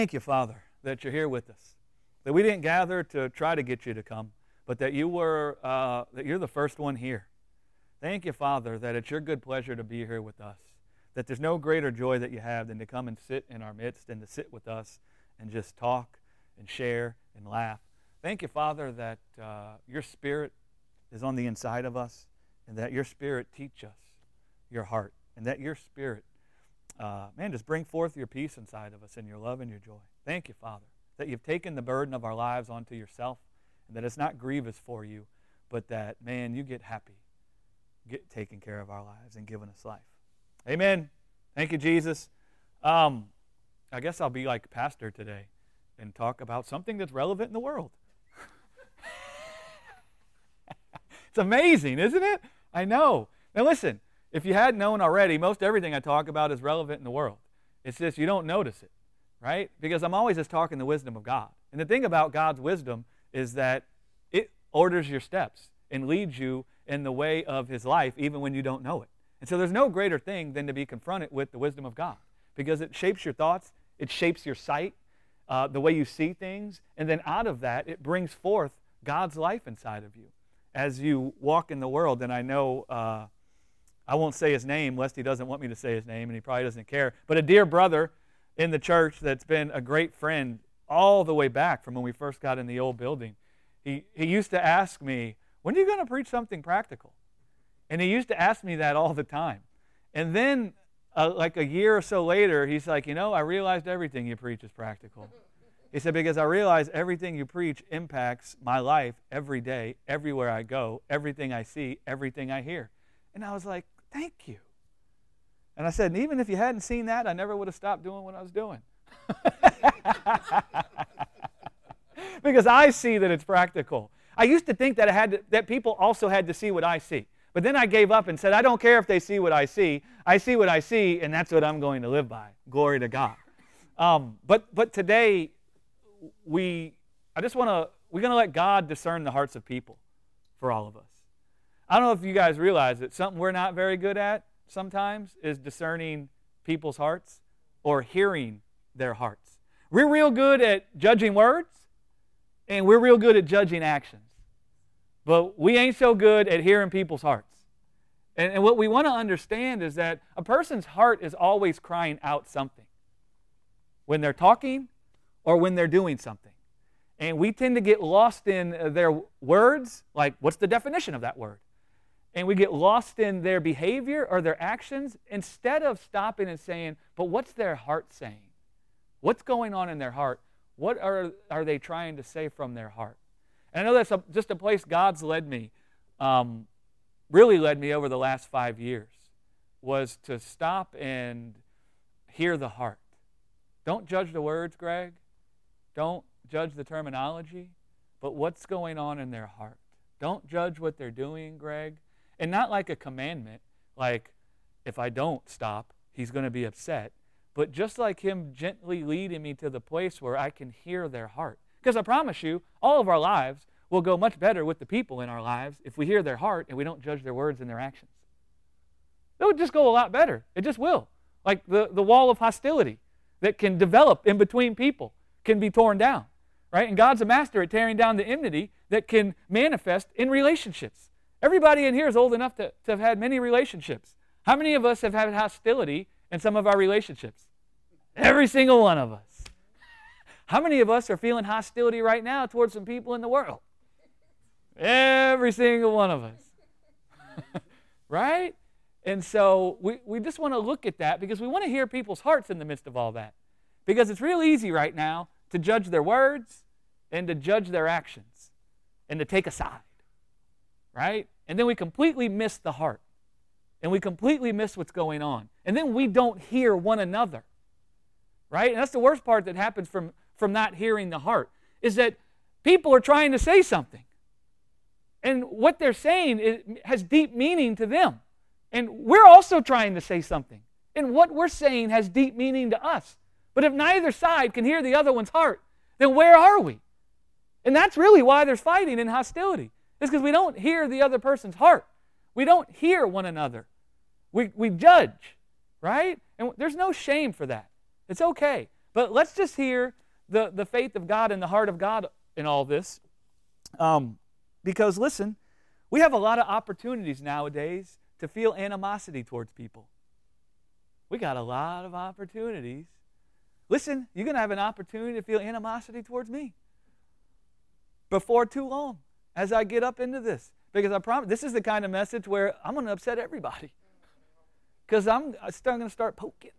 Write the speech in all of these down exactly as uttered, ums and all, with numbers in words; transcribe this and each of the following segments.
Thank you, Father, that you're here with us, that we didn't gather to try to get you to come, but that you were, uh, that you're the first one here. Thank you, Father, that it's your good pleasure to be here with us, that there's no greater joy that you have than to come and sit in our midst and to sit with us and just talk and share and laugh. Thank you, Father, that uh, your Spirit is on the inside of us and that your Spirit teach us your heart and that your Spirit, uh, man, just bring forth your peace inside of us and your love and your joy. Thank you, Father, that you've taken the burden of our lives onto yourself and that it's not grievous for you, but that, man, you get happy, get taking care of our lives and giving us life. Amen. Thank you, Jesus. Um, I guess I'll be like pastor today and talk about something that's relevant in the world. It's amazing, isn't it? I know. Now listen, if you hadn't known already, most everything I talk about is relevant in the world. It's just you don't notice it, right? Because I'm always just talking the wisdom of God. And the thing about God's wisdom is that it orders your steps and leads you in the way of His life even when you don't know it. And so there's no greater thing than to be confronted with the wisdom of God because it shapes your thoughts, it shapes your sight, uh, the way you see things, and then out of that it brings forth God's life inside of you as you walk in the world. And I know, uh, I won't say his name lest he doesn't want me to say his name and he probably doesn't care, but a dear brother in the church that's been a great friend all the way back from when we first got in the old building. He, he used to ask me, when are you going to preach something practical? And he used to ask me that all the time. And then, uh, like a year or so later, he's like, you know, I realized everything you preach is practical. He said, because I realize everything you preach impacts my life every day, everywhere I go, everything I see, everything I hear. And I was like, thank you. And I said, and even if you hadn't seen that, I never would have stopped doing what I was doing. Because I see that it's practical. I used to think that I had to, that people also had to see what I see. But then I gave up and said, I don't care if they see what I see. I see what I see, and that's what I'm going to live by. Glory to God. Um, but but today, we I just want to we're going to let God discern the hearts of people for all of us. I don't know if you guys realize that something we're not very good at sometimes is discerning people's hearts or hearing their hearts. We're real good at judging words, and we're real good at judging actions. But we ain't so good at hearing people's hearts. And, and what we want to understand is that a person's heart is always crying out something when they're talking or when they're doing something. And we tend to get lost in their words, like what's the definition of that word? And we get lost in their behavior or their actions instead of stopping and saying, but what's their heart saying? What's going on in their heart? What are, are they trying to say from their heart? And I know that's a, just a place God's led me, um, really led me over the last five years, was to stop and hear the heart. Don't judge the words, Greg. Don't judge the terminology, but what's going on in their heart. Don't judge what they're doing, Greg. And not like a commandment, like if I don't stop, he's going to be upset. But just like him gently leading me to the place where I can hear their heart. Because I promise you, all of our lives will go much better with the people in our lives if we hear their heart and we don't judge their words and their actions. It would just go a lot better. It just will. Like the, the wall of hostility that can develop in between people can be torn down, right? And God's a master at tearing down the enmity that can manifest in relationships. Everybody in here is old enough to, to have had many relationships. How many of us have had hostility in some of our relationships? Every single one of us. How many of us are feeling hostility right now towards some people in the world? Every single one of us. Right? And so we, we just want to look at that because we want to hear people's hearts in the midst of all that. Because it's real easy right now to judge their words and to judge their actions and to take a side. Right? And then we completely miss the heart. And we completely miss what's going on. And then we don't hear one another. Right? And that's the worst part that happens from, from not hearing the heart, is that people are trying to say something. And what they're saying is, has deep meaning to them. And we're also trying to say something. And what we're saying has deep meaning to us. But if neither side can hear the other one's heart, then where are we? And that's really why there's fighting and hostility. It's because we don't hear the other person's heart. We don't hear one another. We, we judge, right? And there's no shame for that. It's okay. But let's just hear the, the faith of God and the heart of God in all this. Um, because, listen, we have a lot of opportunities nowadays to feel animosity towards people. We got a lot of opportunities. Listen, you're going to have an opportunity to feel animosity towards me before too long as I get up into this. Because I promise, this is the kind of message where I'm going to upset everybody. Because I'm, I'm going to start poking.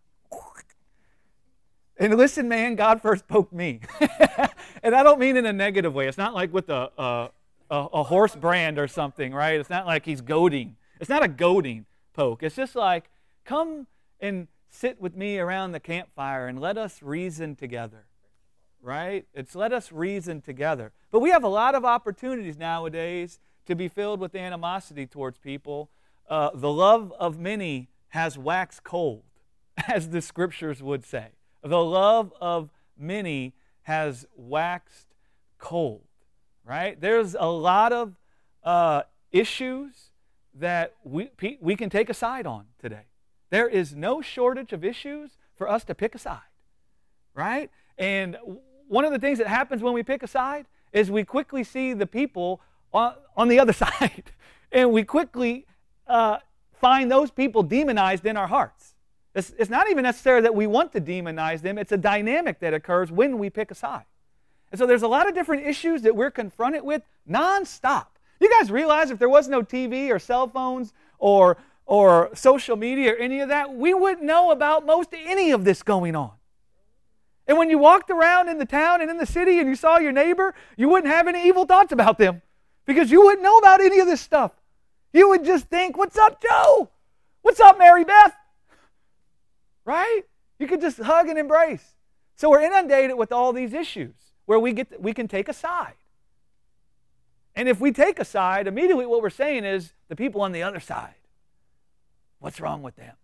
And listen, man, God first poked me. And I don't mean in a negative way. It's not like with a, a, a, a horse brand or something, right? It's not like he's goading. It's not a goading poke. It's just like, come and sit with me around the campfire and let us reason together, right? It's let us reason together. But we have a lot of opportunities nowadays to be filled with animosity towards people. Uh, the love of many has waxed cold, as the scriptures would say. The love of many has waxed cold, right? There's a lot of uh, issues that we, we can take a side on today. There is no shortage of issues for us to pick a side, right? And one of the things that happens when we pick a side is we quickly see the people on, on the other side, and we quickly uh, find those people demonized in our hearts. It's, it's not even necessary that we want to demonize them. It's a dynamic that occurs when we pick a side. And so there's a lot of different issues that we're confronted with nonstop. You guys realize if there was no T V or cell phones or, or social media or any of that, we wouldn't know about most any of this going on. And when you walked around in the town and in the city and you saw your neighbor, you wouldn't have any evil thoughts about them because you wouldn't know about any of this stuff. You would just think, what's up, Joe? What's up, Mary Beth? Right? You could just hug and embrace. So we're inundated with all these issues where we get we can take a side. And if we take a side, immediately what we're saying is the people on the other side, what's wrong with them?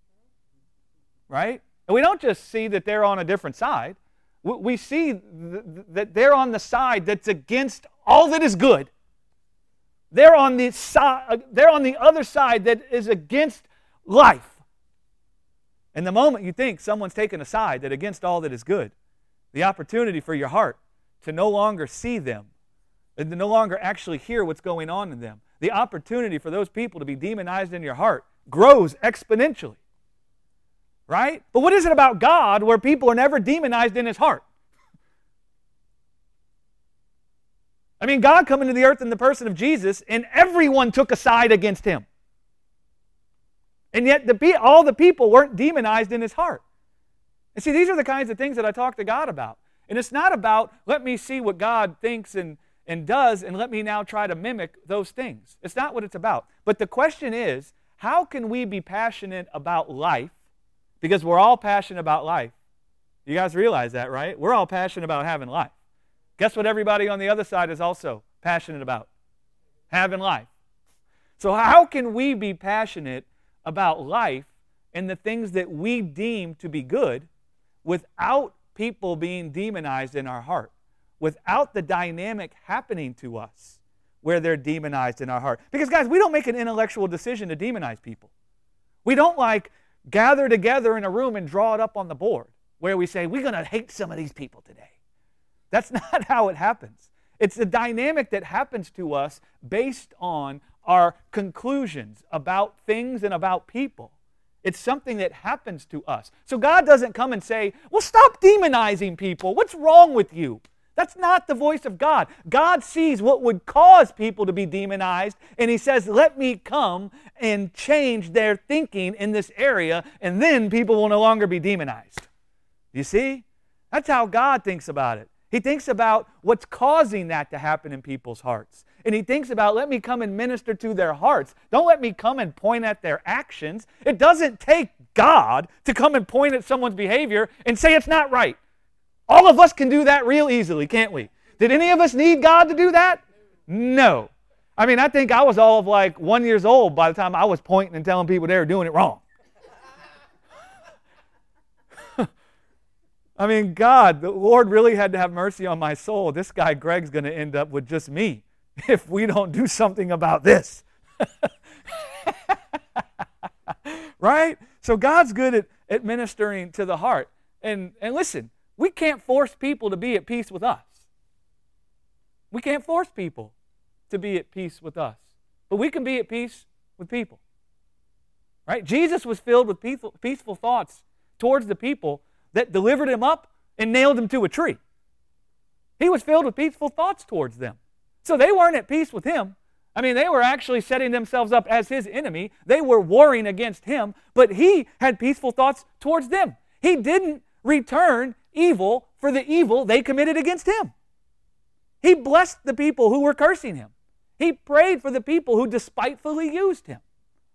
Right? And we don't just see that they're on a different side. We see th- that they're on the side that's against all that is good. They're on the side, they're on the other side that is against life. And the moment you think someone's taken a side that against all that is good, the opportunity for your heart to no longer see them and to no longer actually hear what's going on in them, the opportunity for those people to be demonized in your heart grows exponentially. Right? But what is it about God where people are never demonized in His heart? I mean, God come into the earth in the person of Jesus, and everyone took a side against Him. And yet the, all the people weren't demonized in His heart. And see, these are the kinds of things that I talk to God about. And it's not about, let me see what God thinks and, and does, and let me now try to mimic those things. It's not what it's about. But the question is, how can we be passionate about life? Because we're all passionate about life. You guys realize that, right? We're all passionate about having life. Guess what everybody on the other side is also passionate about? Having life. So how can we be passionate about life and the things that we deem to be good without people being demonized in our heart, without the dynamic happening to us where they're demonized in our heart? Because, guys, we don't make an intellectual decision to demonize people. We don't, like, gather together in a room and draw it up on the board where we say, we're going to hate some of these people today. That's not how it happens. It's a dynamic that happens to us based on our conclusions about things and about people. It's something that happens to us. So God doesn't come and say, well, stop demonizing people. What's wrong with you? That's not the voice of God. God sees what would cause people to be demonized, and He says, let me come and change their thinking in this area, and then people will no longer be demonized. You see? That's how God thinks about it. He thinks about what's causing that to happen in people's hearts. And He thinks about, let me come and minister to their hearts. Don't let me come and point at their actions. It doesn't take God to come and point at someone's behavior and say it's not right. All of us can do that real easily, can't we? Did any of us need God to do that? No. I mean, I think I was all of like one years old by the time I was pointing and telling people they were doing it wrong. I mean, God, the Lord really had to have mercy on my soul. This guy Greg's going to end up with just me if we don't do something about this. Right? So God's good at, at ministering to the heart. And, and listen, we can't force people to be at peace with us. We can't force people to be at peace with us. But we can be at peace with people. Right? Jesus was filled with peaceful, peaceful thoughts towards the people that delivered him up and nailed him to a tree. He was filled with peaceful thoughts towards them. So they weren't at peace with him. I mean, they were actually setting themselves up as his enemy. They were warring against him, but he had peaceful thoughts towards them. He didn't return evil for the evil they committed against him. He blessed the people who were cursing him. He prayed for the people who despitefully used him.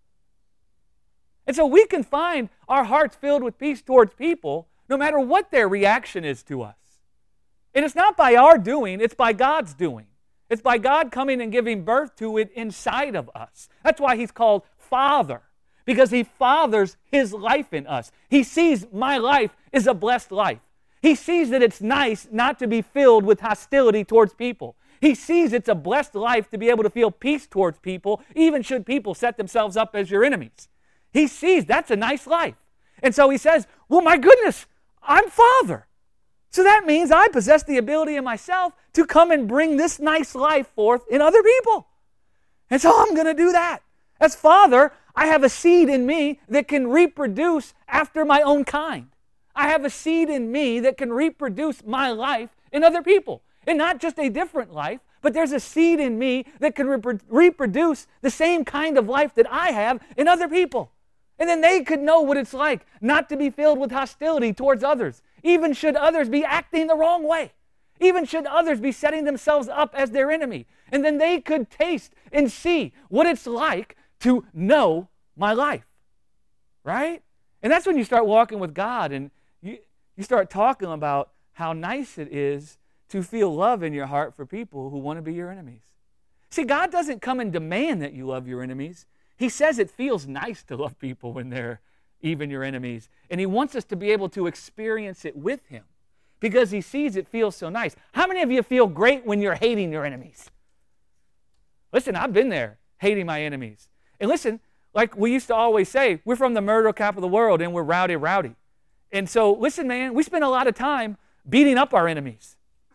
And so we can find our hearts filled with peace towards people no matter what their reaction is to us. And it's not by our doing, it's by God's doing. It's by God coming and giving birth to it inside of us. That's why he's called Father, because he fathers his life in us. He sees my life is a blessed life. He sees that it's nice not to be filled with hostility towards people. He sees it's a blessed life to be able to feel peace towards people, even should people set themselves up as your enemies. He sees that's a nice life. And so he says, well, my goodness, I'm Father. So that means I possess the ability in myself to come and bring this nice life forth in other people. And so I'm going to do that. As Father, I have a seed in me that can reproduce after my own kind. I have a seed in me that can reproduce my life in other people. And not just a different life, but there's a seed in me that can repro- reproduce the same kind of life that I have in other people. And then they could know what it's like not to be filled with hostility towards others, even should others be acting the wrong way, even should others be setting themselves up as their enemy. And then they could taste and see what it's like to know my life, right? And that's when you start walking with God and you, you start talking about how nice it is to feel love in your heart for people who want to be your enemies. See, God doesn't come and demand that you love your enemies. He says it feels nice to love people when they're even your enemies. And he wants us to be able to experience it with him because he sees it feels so nice. How many of you feel great when you're hating your enemies? Listen, I've been there, hating my enemies. And listen, like we used to always say, we're from the murder capital of the world and we're rowdy, rowdy. And so, listen, man, we spend a lot of time beating up our enemies.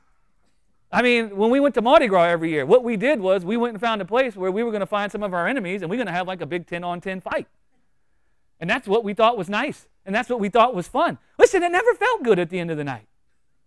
I mean, when we went to Mardi Gras every year, what we did was we went and found a place where we were going to find some of our enemies and we were going to have like a big ten on ten fight. And that's what we thought was nice. And that's what we thought was fun. Listen, it never felt good at the end of the night.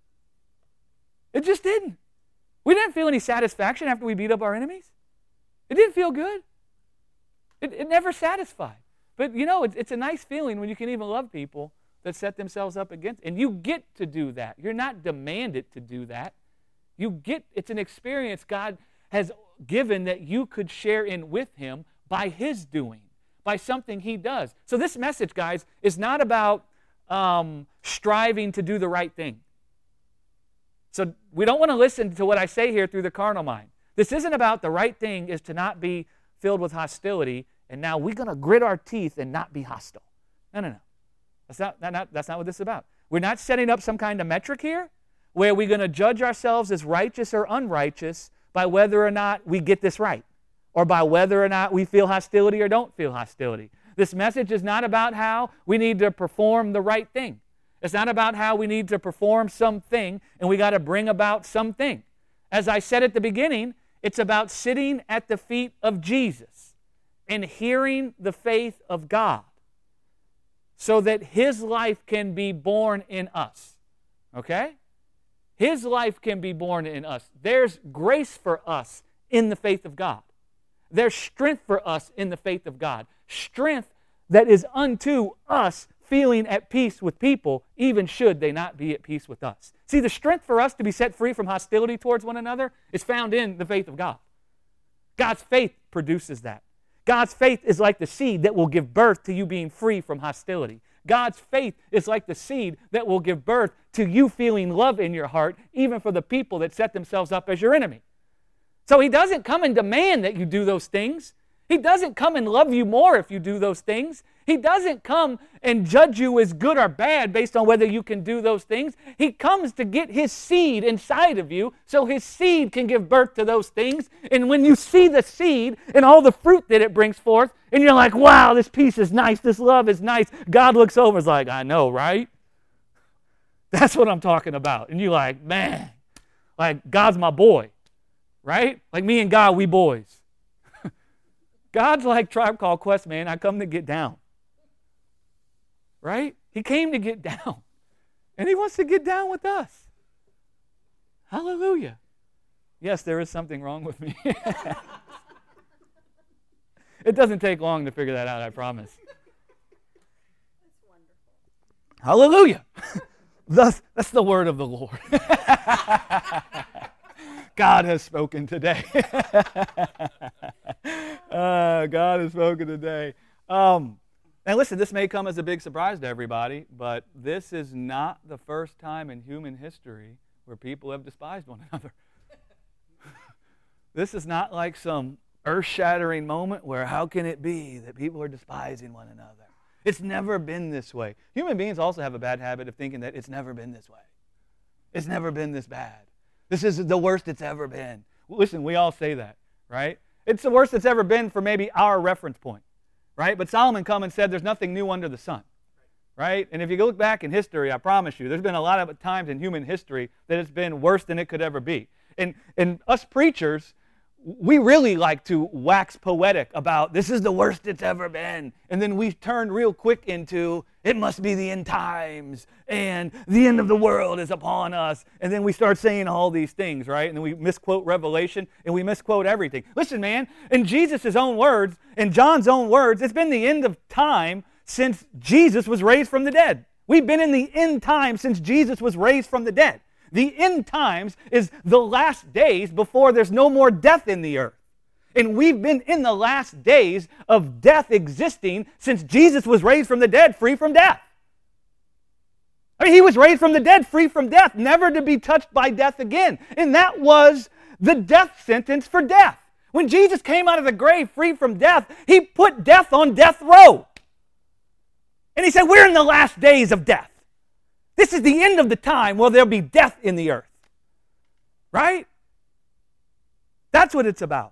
It just didn't. We didn't feel any satisfaction after we beat up our enemies. It didn't feel good. It, it never satisfied. But you know, it's, it's a nice feeling when you can even love people that set themselves up against. And you get to do that. You're not demanded to do that. You get, it's an experience God has given that you could share in with him by his doing, by something he does. So this message, guys, is not about um, striving to do the right thing. So we don't want to listen to what I say here through the carnal mind. This isn't about the right thing is to not be filled with hostility, and now we're going to grit our teeth and not be hostile. No, no, no. That's not, that not, that's not what this is about. We're not setting up some kind of metric here where we're going to judge ourselves as righteous or unrighteous by whether or not we get this right, or by whether or not we feel hostility or don't feel hostility. This message is not about how we need to perform the right thing. It's not about how we need to perform something and we got to bring about something. As I said at the beginning, it's about sitting at the feet of Jesus and hearing the faith of God so that his life can be born in us. Okay? His life can be born in us. There's grace for us in the faith of God. There's strength for us in the faith of God. Strength that is unto us feeling at peace with people, even should they not be at peace with us. See, the strength for us to be set free from hostility towards one another is found in the faith of God. God's faith produces that. God's faith is like the seed that will give birth to you being free from hostility. God's faith is like the seed that will give birth to you feeling love in your heart, even for the people that set themselves up as your enemy. So he doesn't come and demand that you do those things. He doesn't come and love you more if you do those things. He doesn't come and judge you as good or bad based on whether you can do those things. He comes to get his seed inside of you so his seed can give birth to those things. And when you see the seed and all the fruit that it brings forth, and you're like, wow, this peace is nice, this love is nice, God looks over and is like, I know, right? That's what I'm talking about. And you're like, man, like God's my boy, right? Like me and God, we boys. God's like Tribe Called Quest, man. I come to get down, right? He came to get down, and he wants to get down with us. Hallelujah. Yes, there is something wrong with me. It doesn't take long to figure that out, I promise. That's wonderful. Hallelujah. Thus, that's the word of the Lord. God has spoken today. uh, God has spoken today. Um, and listen, this may come as a big surprise to everybody, but this is not the first time in human history where people have despised one another. This is not like some earth-shattering moment where how can it be that people are despising one another? It's never been this way. Human beings also have a bad habit of thinking that it's never been this way. It's never been this bad. This is the worst it's ever been. Listen, we all say that, right? It's the worst it's ever been for maybe our reference point, right? But Solomon come and said there's nothing new under the sun, right? And if you look back in history, I promise you, there's been a lot of times in human history that it's been worse than it could ever be. And, and us preachers, we really like to wax poetic about this is the worst it's ever been. And then we turn real quick into it must be the end times and the end of the world is upon us. And then we start saying all these things, right? And then we misquote Revelation and we misquote everything. Listen, man, in Jesus' own words, in John's own words, it's been the end of time since Jesus was raised from the dead. We've been in the end time since Jesus was raised from the dead. The end times is the last days before there's no more death in the earth. And we've been in the last days of death existing since Jesus was raised from the dead, free from death. I mean, he was raised from the dead, free from death, never to be touched by death again. And that was the death sentence for death. When Jesus came out of the grave free from death, he put death on death row. And he said, we're in the last days of death. This is the end of the time where there'll be death in the earth. Right? That's what it's about.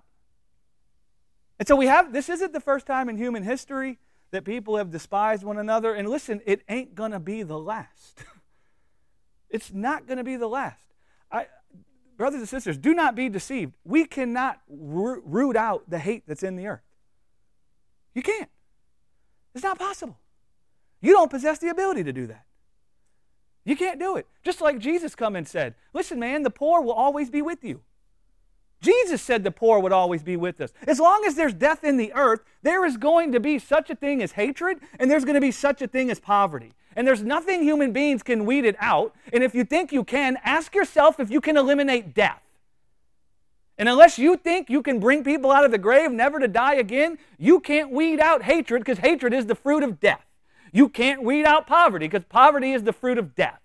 And so we have, this isn't the first time in human history that people have despised one another. And listen, it ain't going to be the last. It's not going to be the last. I, brothers and sisters, do not be deceived. We cannot root out the hate that's in the earth. You can't. It's not possible. You don't possess the ability to do that. You can't do it. Just like Jesus come and said, listen, man, the poor will always be with you. Jesus said the poor would always be with us. As long as there's death in the earth, there is going to be such a thing as hatred, and there's going to be such a thing as poverty. And there's nothing human beings can weed it out. And if you think you can, ask yourself if you can eliminate death. And unless you think you can bring people out of the grave never to die again, you can't weed out hatred because hatred is the fruit of death. You can't weed out poverty because poverty is the fruit of death.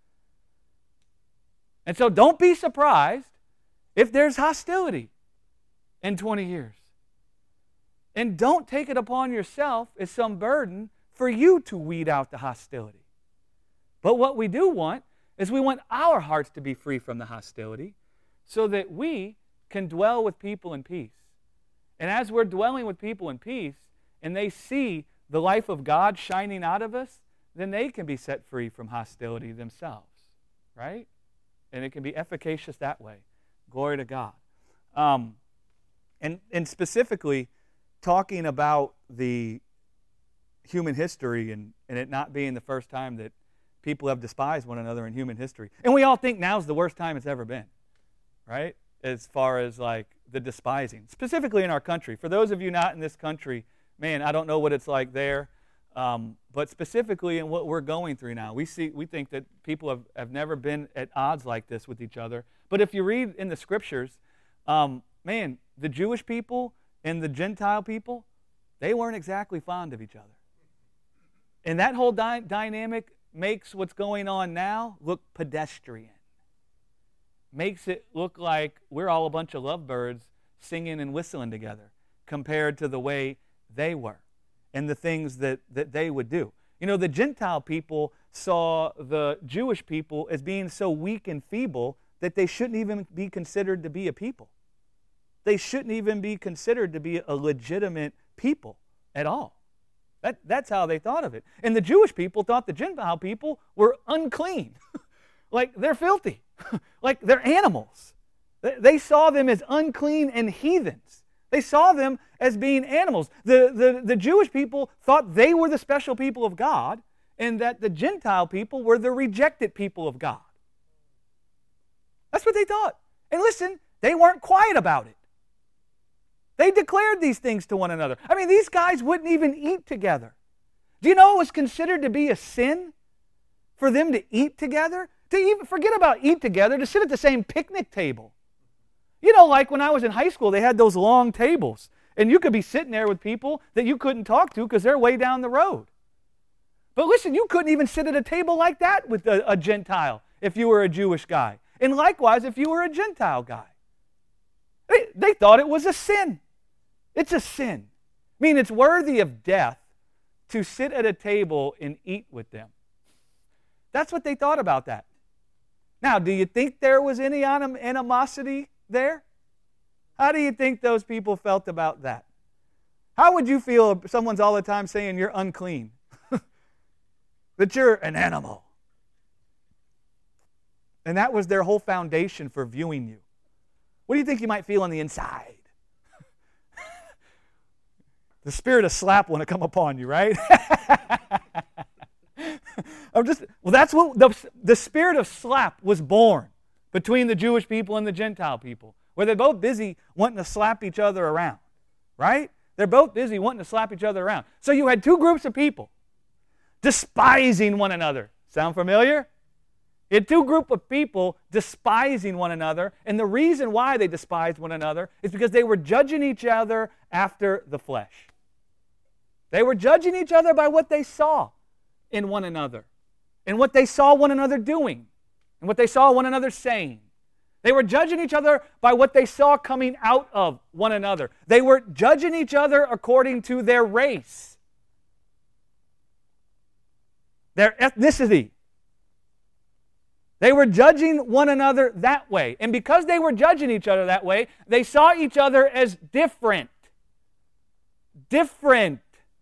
And so don't be surprised if there's hostility in twenty years. And don't take it upon yourself as some burden for you to weed out the hostility. But what we do want is we want our hearts to be free from the hostility so that we can dwell with people in peace. And as we're dwelling with people in peace and they see the life of God shining out of us, then they can be set free from hostility themselves, right? And it can be efficacious that way. Glory to God. Um, and, and specifically, talking about the human history and, and it not being the first time that people have despised one another in human history. And we all think now's the worst time it's ever been, right? As far as like the despising, specifically in our country. For those of you not in this country, man, I don't know what it's like there, um, but specifically in what we're going through now, we see, we think that people have, have never been at odds like this with each other. But if you read in the scriptures, um, man, the Jewish people and the Gentile people, they weren't exactly fond of each other. And that whole dy- dynamic makes what's going on now look pedestrian. Makes it look like we're all a bunch of lovebirds singing and whistling together compared to the way they were and the things that, that they would do. You know, the Gentile people saw the Jewish people as being so weak and feeble that they shouldn't even be considered to be a people. They shouldn't even be considered to be a legitimate people at all. That, that's how they thought of it. And the Jewish people thought the Gentile people were unclean. like they're filthy, like they're animals. They saw them as unclean and heathens. They saw them as being animals. The, the, the Jewish people thought they were the special people of God, and that the Gentile people were the rejected people of God. That's what they thought. And listen, they weren't quiet about it. They declared these things to one another. I mean, these guys wouldn't even eat together. Do you know it was considered to be a sin for them to eat together? To even forget about eat together, to sit at the same picnic table. You know, like when I was in high school, they had those long tables. And you could be sitting there with people that you couldn't talk to because they're way down the road. But listen, you couldn't even sit at a table like that with a, a Gentile if you were a Jewish guy. And likewise, if you were a Gentile guy. They, they thought it was a sin. It's a sin. I mean, it's worthy of death to sit at a table and eat with them. That's what they thought about that. Now, do you think there was any anim- animosity there? How do you think those people felt about that? How would you feel if someone's all the time saying you're unclean? That you're an animal? And that was their whole foundation for viewing you. What do you think you might feel on the inside? The spirit of slap want to come upon you, right? I'm just, well, that's what the, the spirit of slap was born between the Jewish people and the Gentile people, where they're both busy wanting to slap each other around, right? They're both busy wanting to slap each other around. So you had two groups of people despising one another. Sound familiar? You had two groups of people despising one another, and the reason why they despised one another is because they were judging each other after the flesh. They were judging each other by what they saw in one another, and what they saw one another doing, and what they saw one another saying. They were judging each other by what they saw coming out of one another. They were judging each other according to their race, their ethnicity. They were judging one another that way. And because they were judging each other that way, they saw each other as different. Different.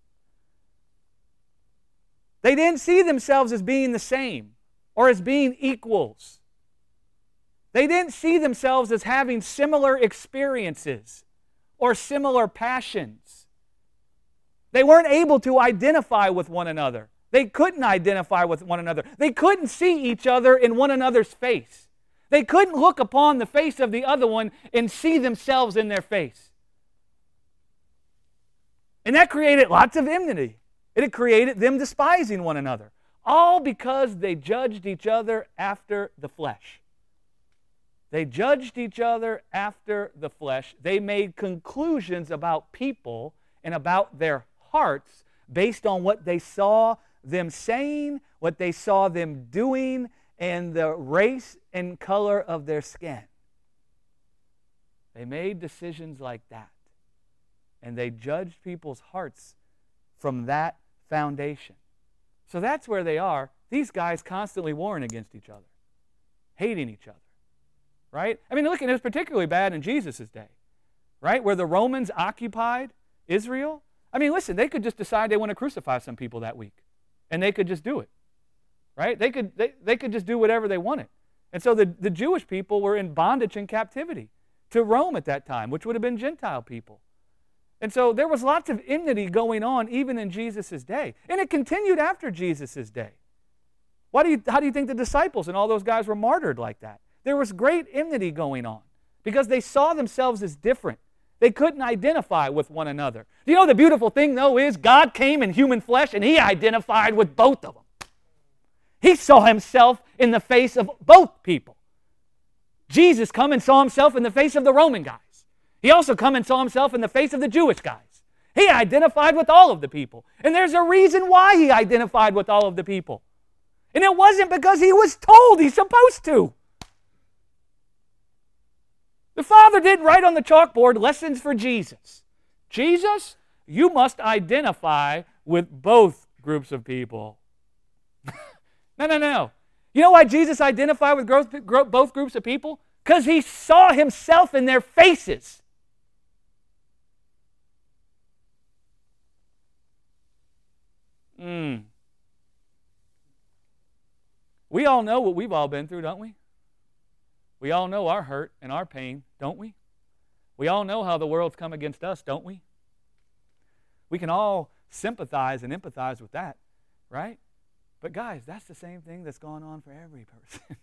They didn't see themselves as being the same or as being equals. They didn't see themselves as having similar experiences or similar passions. They weren't able to identify with one another. They couldn't identify with one another. They couldn't see each other in one another's face. They couldn't look upon the face of the other one and see themselves in their face. And that created lots of enmity. It had created them despising one another. All because they judged each other after the flesh. They judged each other after the flesh. They made conclusions about people and about their hearts based on what they saw them saying, what they saw them doing, and the race and color of their skin. They made decisions like that. And they judged people's hearts from that foundation. So that's where they are. These guys constantly warring against each other, hating each other. Right? I mean, look, it was particularly bad in Jesus' day. Right? Where the Romans occupied Israel. I mean, listen, they could just decide they want to crucify some people that week. And they could just do it, right? They could, they, they could just do whatever they wanted. And so the, the Jewish people were in bondage and captivity to Rome at that time, which would have been Gentile people. And so there was lots of enmity going on even in Jesus' day. And it continued after Jesus' day. Why do you, how do you think the disciples and all those guys were martyred like that? There was great enmity going on because they saw themselves as different. They couldn't identify with one another. You know the beautiful thing, though, is God came in human flesh and He identified with both of them. He saw Himself in the face of both people. Jesus come and saw Himself in the face of the Roman guys. He also come and saw Himself in the face of the Jewish guys. He identified with all of the people. And there's a reason why He identified with all of the people. And it wasn't because He was told He's supposed to. The Father didn't write on the chalkboard lessons for Jesus. Jesus, you must identify with both groups of people. no, no, no. You know why Jesus identified with both groups of people? Because He saw Himself in their faces. Mm. We all know what we've all been through, don't we? We all know our hurt and our pain, don't we? We all know how the world's come against us, don't we? We can all sympathize and empathize with that, right? But guys, that's the same thing that's going on for every person.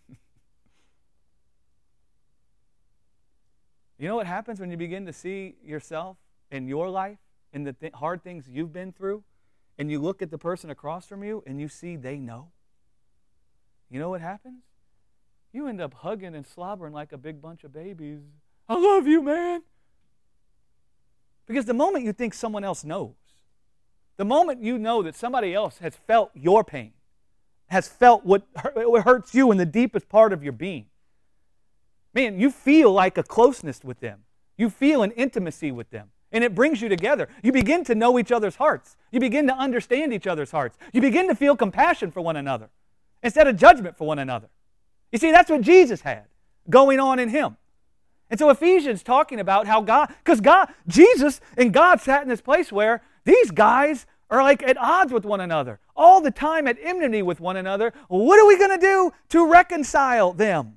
You know what happens when you begin to see yourself in your life, in the th- hard things you've been through, and you look at the person across from you and you see they know? You know what happens? You end up hugging and slobbering like a big bunch of babies. I love you, man. Because the moment you think someone else knows, the moment you know that somebody else has felt your pain, has felt what, what hurts you in the deepest part of your being, man, you feel like a closeness with them. You feel an intimacy with them. And it brings you together. You begin to know each other's hearts. You begin to understand each other's hearts. You begin to feel compassion for one another instead of judgment for one another. You see, that's what Jesus had going on in Him. And so Ephesians talking about how God, because God, Jesus and God sat in this place where these guys are like at odds with one another, all the time at enmity with one another. What are we going to do to reconcile them?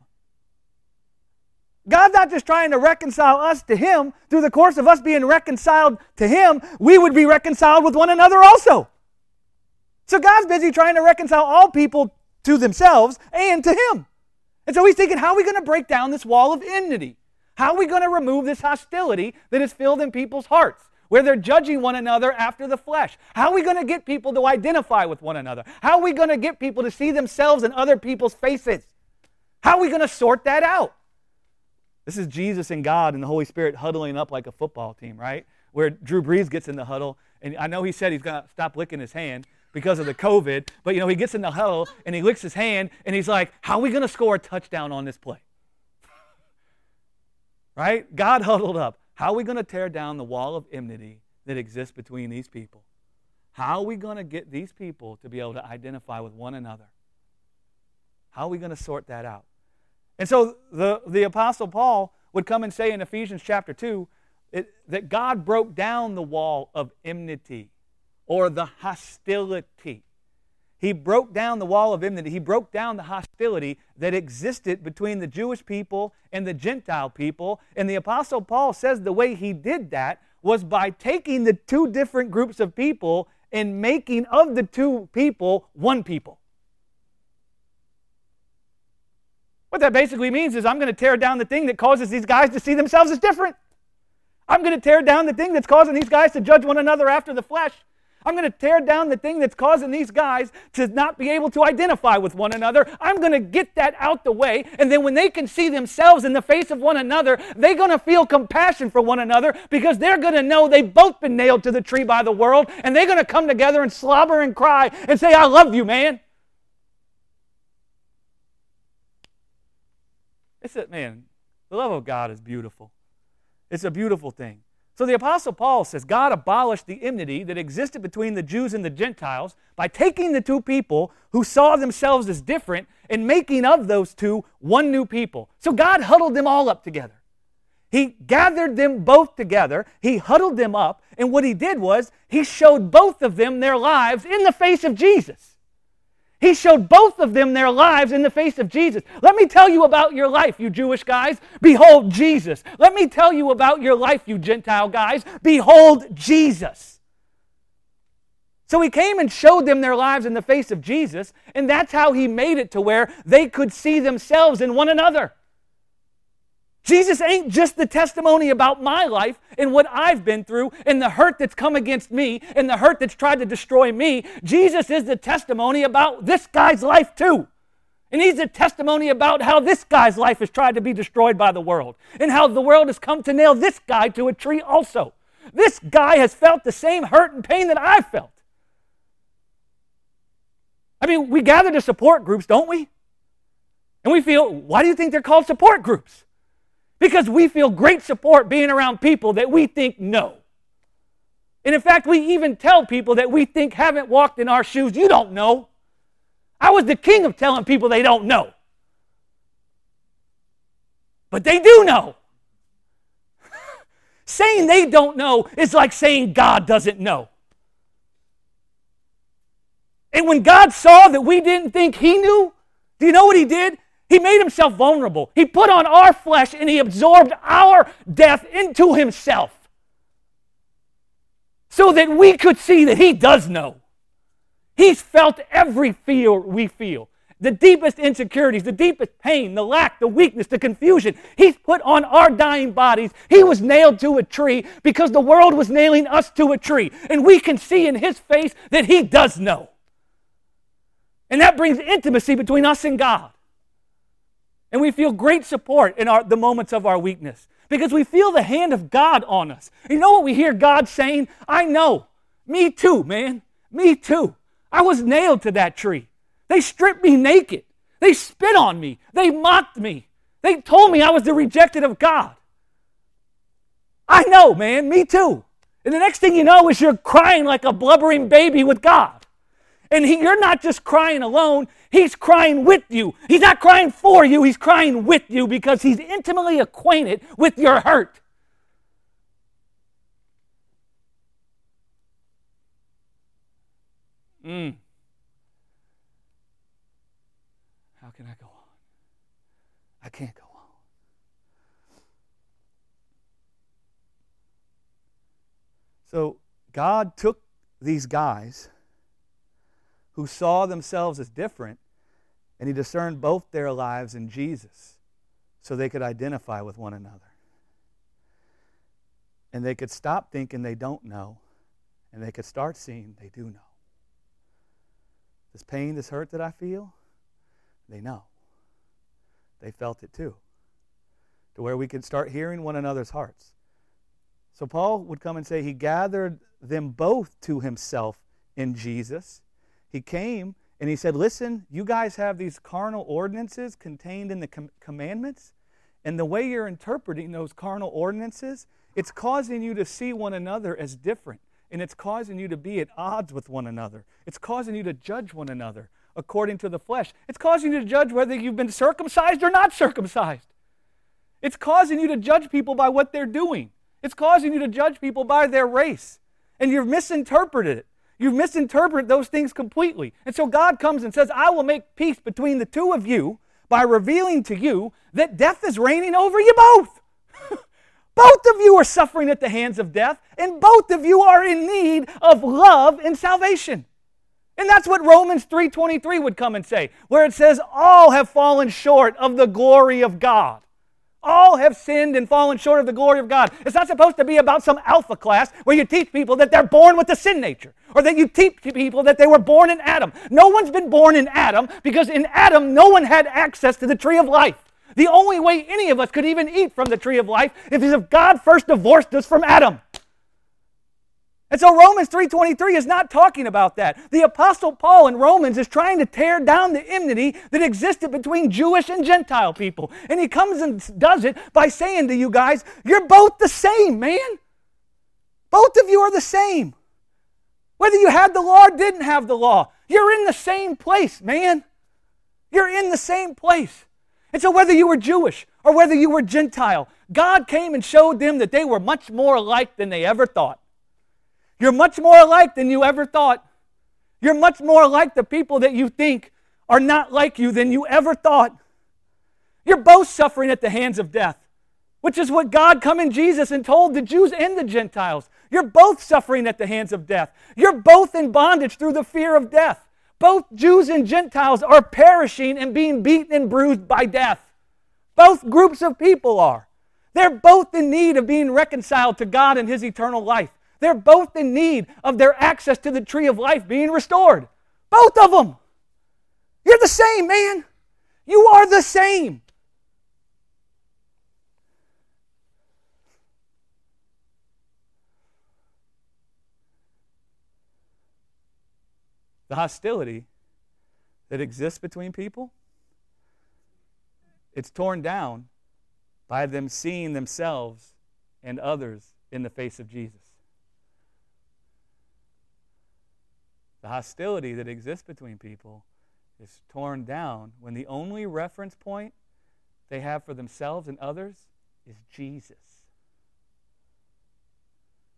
God's not just trying to reconcile us to Him. Through the course of us being reconciled to Him, we would be reconciled with one another also. So God's busy trying to reconcile all people to themselves and to Him. And so He's thinking, how are we going to break down this wall of enmity? How are we going to remove this hostility that is filled in people's hearts, where they're judging one another after the flesh? How are we going to get people to identify with one another? How are we going to get people to see themselves in other people's faces? How are we going to sort that out? This is Jesus and God and the Holy Spirit huddling up like a football team, right? Where Drew Brees gets in the huddle, and I know he said he's going to stop licking his hand because of the COVID, but you know, he gets in the huddle and he licks his hand and he's like, how are we going to score a touchdown on this play? Right? God huddled up. How are we going to tear down the wall of enmity that exists between these people? How are we going to get these people to be able to identify with one another? How are we going to sort that out? And so the, the Apostle Paul would come and say in Ephesians chapter two it, that God broke down the wall of enmity or the hostility. He broke down the wall of enmity. He broke down the hostility that existed between the Jewish people and the Gentile people. And the Apostle Paul says the way he did that was by taking the two different groups of people and making of the two people one people. What that basically means is I'm going to tear down the thing that causes these guys to see themselves as different. I'm going to tear down the thing that's causing these guys to judge one another after the flesh. I'm going to tear down the thing that's causing these guys to not be able to identify with one another. I'm going to get that out the way, and then when they can see themselves in the face of one another, they're going to feel compassion for one another because they're going to know they've both been nailed to the tree by the world, and they're going to come together and slobber and cry and say, I love you, man. It's a, man, the love of God is beautiful. It's a beautiful thing. So the Apostle Paul says God abolished the enmity that existed between the Jews and the Gentiles by taking the two people who saw themselves as different and making of those two one new people. So God huddled them all up together. He gathered them both together. He huddled them up. And what he did was he showed both of them their lives in the face of Jesus. He showed both of them their lives in the face of Jesus. Let me tell you about your life, you Jewish guys. Behold Jesus. Let me tell you about your life, you Gentile guys. Behold Jesus. So he came and showed them their lives in the face of Jesus, and that's how he made it to where they could see themselves in one another. Jesus ain't just the testimony about my life and what I've been through and the hurt that's come against me and the hurt that's tried to destroy me. Jesus is the testimony about this guy's life too. And he's a testimony about how this guy's life has tried to be destroyed by the world and how the world has come to nail this guy to a tree also. This guy has felt the same hurt and pain that I've felt. I mean, we gather to support groups, don't we? And we feel, why do you think they're called support groups? Because we feel great support being around people that we think know. And in fact, we even tell people that we think haven't walked in our shoes, you don't know. I was the king of telling people they don't know. But they do know. Saying they don't know is like saying God doesn't know. And when God saw that we didn't think He knew, Do you know what he did? He made himself vulnerable. He put on our flesh and he absorbed our death into himself so that we could see that he does know. He's felt every fear we feel. The deepest insecurities, the deepest pain, the lack, the weakness, the confusion. He's put on our dying bodies. He was nailed to a tree because the world was nailing us to a tree. And we can see in his face that he does know. And that brings intimacy between us and God. And we feel great support in our, the moments of our weakness because we feel the hand of God on us. You know what we hear God saying? I know. Me too, man. Me too. I was nailed to that tree. They stripped me naked. They spit on me. They mocked me. They told me I was the rejected of God. I know, man. Me too. And the next thing you know is you're crying like a blubbering baby with God. And he, you're not just crying alone. He's crying with you. He's not crying for you. He's crying with you because he's intimately acquainted with your hurt. Mm. How can I go on? I can't go on. So God took these guys who saw themselves as different, and he discerned both their lives in Jesus so they could identify with one another. And they could stop thinking they don't know, and they could start seeing they do know. This pain, this hurt that I feel, they know. They felt it too. To where we can start hearing one another's hearts. So Paul would come and say he gathered them both to himself in Jesus. He came and he said, listen, you guys have these carnal ordinances contained in the com- commandments, and the way you're interpreting those carnal ordinances, it's causing you to see one another as different, and it's causing you to be at odds with one another. It's causing you to judge one another according to the flesh. It's causing you to judge whether you've been circumcised or not circumcised. It's causing you to judge people by what they're doing. It's causing you to judge people by their race, and you've misinterpreted it. You've misinterpreted those things completely. And so God comes and says, I will make peace between the two of you by revealing to you that death is reigning over you both. Both of you are suffering at the hands of death, and both of you are in need of love and salvation. And that's what Romans three twenty-three would come and say, where it says, all have fallen short of the glory of God. All have sinned and fallen short of the glory of God. It's not supposed to be about some alpha class where you teach people that they're born with a sin nature, or that you teach people that they were born in Adam. No one's been born in Adam because in Adam no one had access to the tree of life. The only way any of us could even eat from the tree of life is if God first divorced us from Adam. And so Romans three twenty-three is not talking about that. The Apostle Paul in Romans is trying to tear down the enmity that existed between Jewish and Gentile people. And he comes and does it by saying to you guys, you're both the same, man. Both of you are the same. Whether you had the law or didn't have the law, you're in the same place, man. You're in the same place. And so whether you were Jewish or whether you were Gentile, God came and showed them that they were much more alike than they ever thought. You're much more alike than you ever thought. You're much more like the people that you think are not like you than you ever thought. You're both suffering at the hands of death, which is what God come in Jesus and told the Jews and the Gentiles. You're both suffering at the hands of death. You're both in bondage through the fear of death. Both Jews and Gentiles are perishing and being beaten and bruised by death. Both groups of people are. They're both in need of being reconciled to God and His eternal life. They're both in need of their access to the tree of life being restored. Both of them. You're the same, man. You are the same. The hostility that exists between people, it's torn down by them seeing themselves and others in the face of Jesus. The hostility that exists between people is torn down when the only reference point they have for themselves and others is Jesus.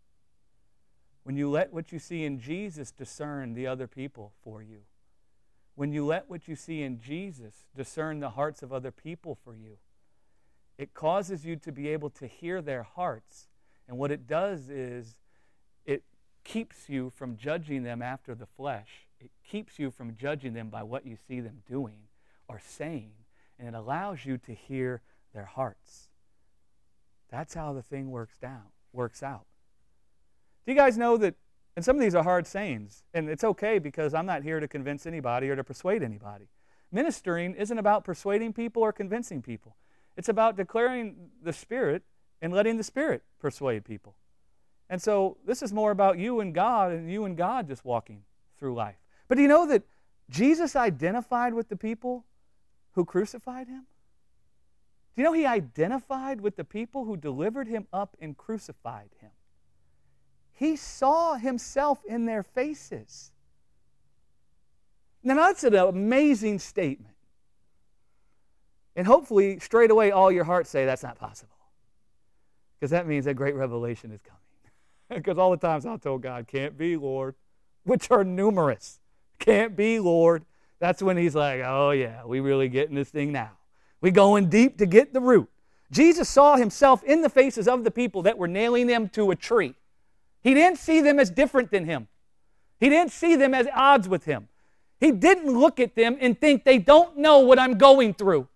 When you let what you see in Jesus discern the other people for you. when you let what you see in Jesus discern the hearts of other people for you, it causes you to be able to hear their hearts. And what it does is it keeps you from judging them after the flesh. It keeps you from judging them by what you see them doing or saying. And it allows you to hear their hearts. That's how the thing works down, works out. Do you guys know that, and some of these are hard sayings, and it's okay because I'm not here to convince anybody or to persuade anybody. Ministering isn't about persuading people or convincing people. It's about declaring the Spirit and letting the Spirit persuade people. And so this is more about you and God and you and God just walking through life. But do you know that Jesus identified with the people who crucified him? Do you know he identified with the people who delivered him up and crucified him? He saw himself in their faces. Now that's an amazing statement. And hopefully, straight away, all your hearts say that's not possible. Because that means that great revelation is coming. Because all the times I'll tell God, can't be, Lord, which are numerous. Can't be, Lord. That's when he's like, oh yeah, we really getting this thing now. We going deep to get the root. Jesus saw himself in the faces of the people that were nailing him to a tree. He didn't see them as different than him. He didn't see them as odds with him. He didn't look at them and think they don't know what I'm going through.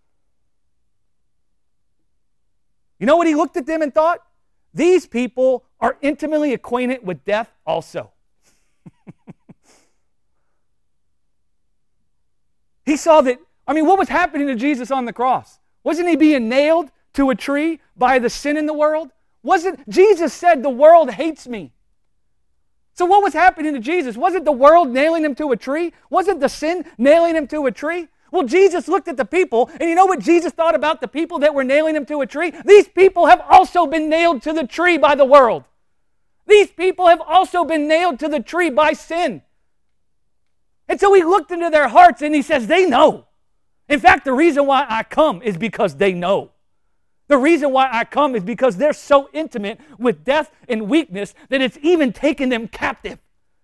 You know what he looked at them and thought? These people are intimately acquainted with death also. He saw that, I mean, what was happening to Jesus on the cross? Wasn't he being nailed to a tree by the sin in the world? Wasn't Jesus said the world hates me? So what was happening to Jesus? Wasn't the world nailing him to a tree? Wasn't the sin nailing him to a tree? Well, Jesus looked at the people, and you know what Jesus thought about the people that were nailing him to a tree? These people have also been nailed to the tree by the world. These people have also been nailed to the tree by sin. And so he looked into their hearts and he says, they know. In fact, the reason why I come is because they know. The reason why I come is because they're so intimate with death and weakness that it's even taken them captive.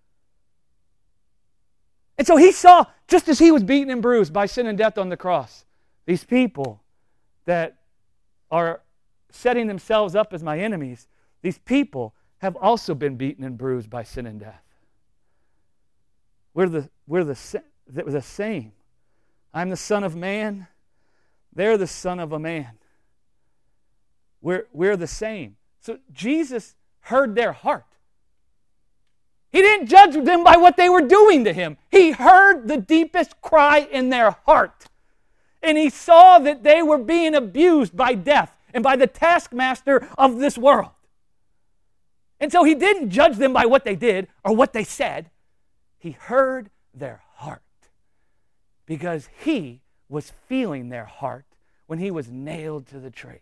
And so he saw, just as he was beaten and bruised by sin and death on the cross, these people that are setting themselves up as my enemies, these people have also been beaten and bruised by sin and death. We're the, we're the, the same. I'm the Son of Man. They're the son of a man. We're, we're the same. So Jesus heard their heart. He didn't judge them by what they were doing to him. He heard the deepest cry in their heart. And he saw that they were being abused by death and by the taskmaster of this world. And so he didn't judge them by what they did or what they said. He heard their heart because he was feeling their heart when he was nailed to the tree.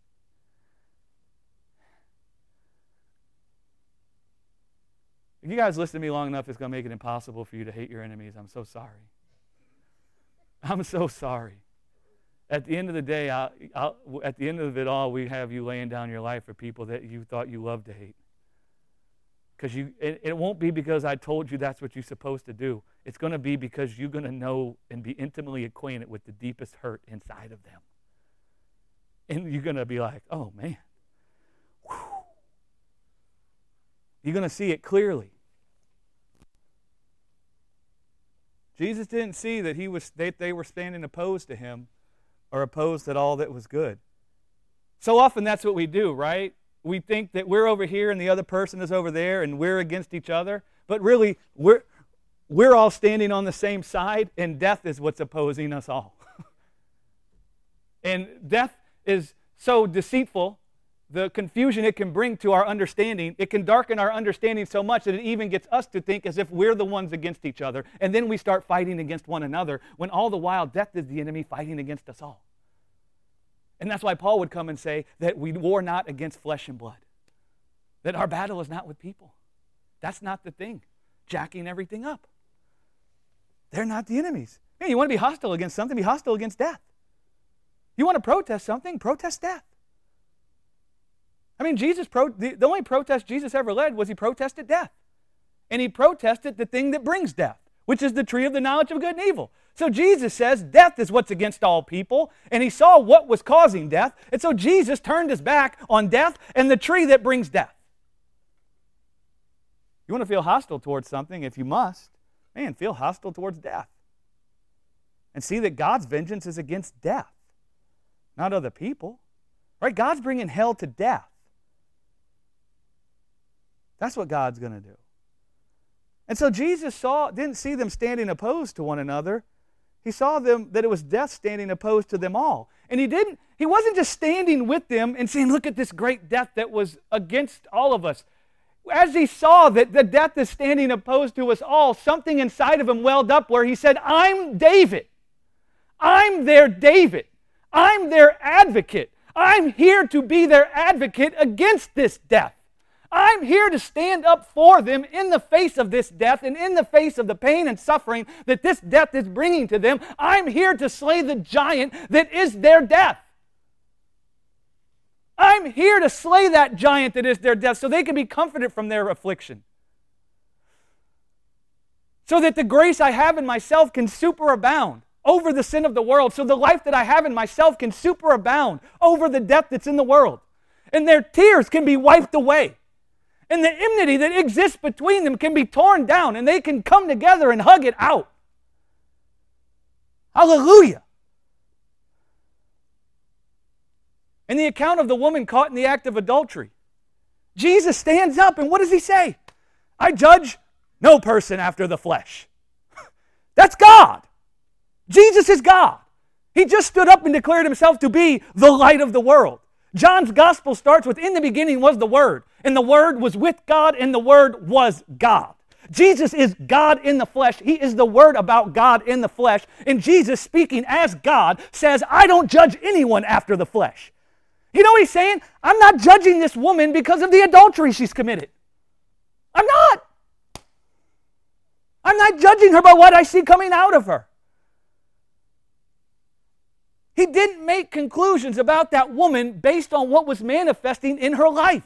If you guys listen to me long enough, it's going to make it impossible for you to hate your enemies. I'm so sorry. I'm so sorry. At the end of the day, I'll, I'll, at the end of it all, we have you laying down your life for people that you thought you loved to hate. Because you, it, it won't be because I told you that's what you're supposed to do. It's going to be because you're going to know and be intimately acquainted with the deepest hurt inside of them. And you're going to be like, oh man. Whew. You're going to see it clearly. Jesus didn't see that he was that they were standing opposed to him or opposed at all that was good. So often that's what we do, right? We think that we're over here and the other person is over there and we're against each other. But really, we're, we're all standing on the same side, and death is what's opposing us all. And death is so deceitful. The confusion it can bring to our understanding, it can darken our understanding so much that it even gets us to think as if we're the ones against each other. And then we start fighting against one another when all the while death is the enemy fighting against us all. And that's why Paul would come and say that we war not against flesh and blood. That our battle is not with people. That's not the thing. Jacking everything up. They're not the enemies. Hey, you want to be hostile against something, be hostile against death. You want to protest something, protest death. I mean, Jesus pro- the, the only protest Jesus ever led was he protested death. And he protested the thing that brings death, which is the tree of the knowledge of good and evil. So Jesus says death is what's against all people, and he saw what was causing death, and so Jesus turned his back on death and the tree that brings death. You want to feel hostile towards something, if you must, man, feel hostile towards death. And see that God's vengeance is against death, not other people. Right? God's bringing hell to death. That's what God's going to do. And so Jesus saw, didn't see them standing opposed to one another. He saw them that it was death standing opposed to them all. And he didn't, he wasn't just standing with them and saying, look at this great death that was against all of us. As he saw that the death is standing opposed to us all, something inside of him welled up where he said, I'm David. I'm their David. I'm their advocate. I'm here to be their advocate against this death. I'm here to stand up for them in the face of this death and in the face of the pain and suffering that this death is bringing to them. I'm here to slay the giant that is their death. I'm here to slay that giant that is their death so they can be comforted from their affliction. So that the grace I have in myself can superabound over the sin of the world, so the life that I have in myself can superabound over the death that's in the world. And their tears can be wiped away. And the enmity that exists between them can be torn down, and they can come together and hug it out. Hallelujah. In the account of the woman caught in the act of adultery, Jesus stands up, and what does he say? I judge no person after the flesh. That's God. Jesus is God. He just stood up and declared himself to be the light of the world. John's gospel starts with, in the beginning was the Word, and the Word was with God, and the Word was God. Jesus is God in the flesh. He is the Word about God in the flesh. And Jesus, speaking as God, says, I don't judge anyone after the flesh. You know what he's saying? I'm not judging this woman because of the adultery she's committed. I'm not. I'm not judging her by what I see coming out of her. He didn't make conclusions about that woman based on what was manifesting in her life.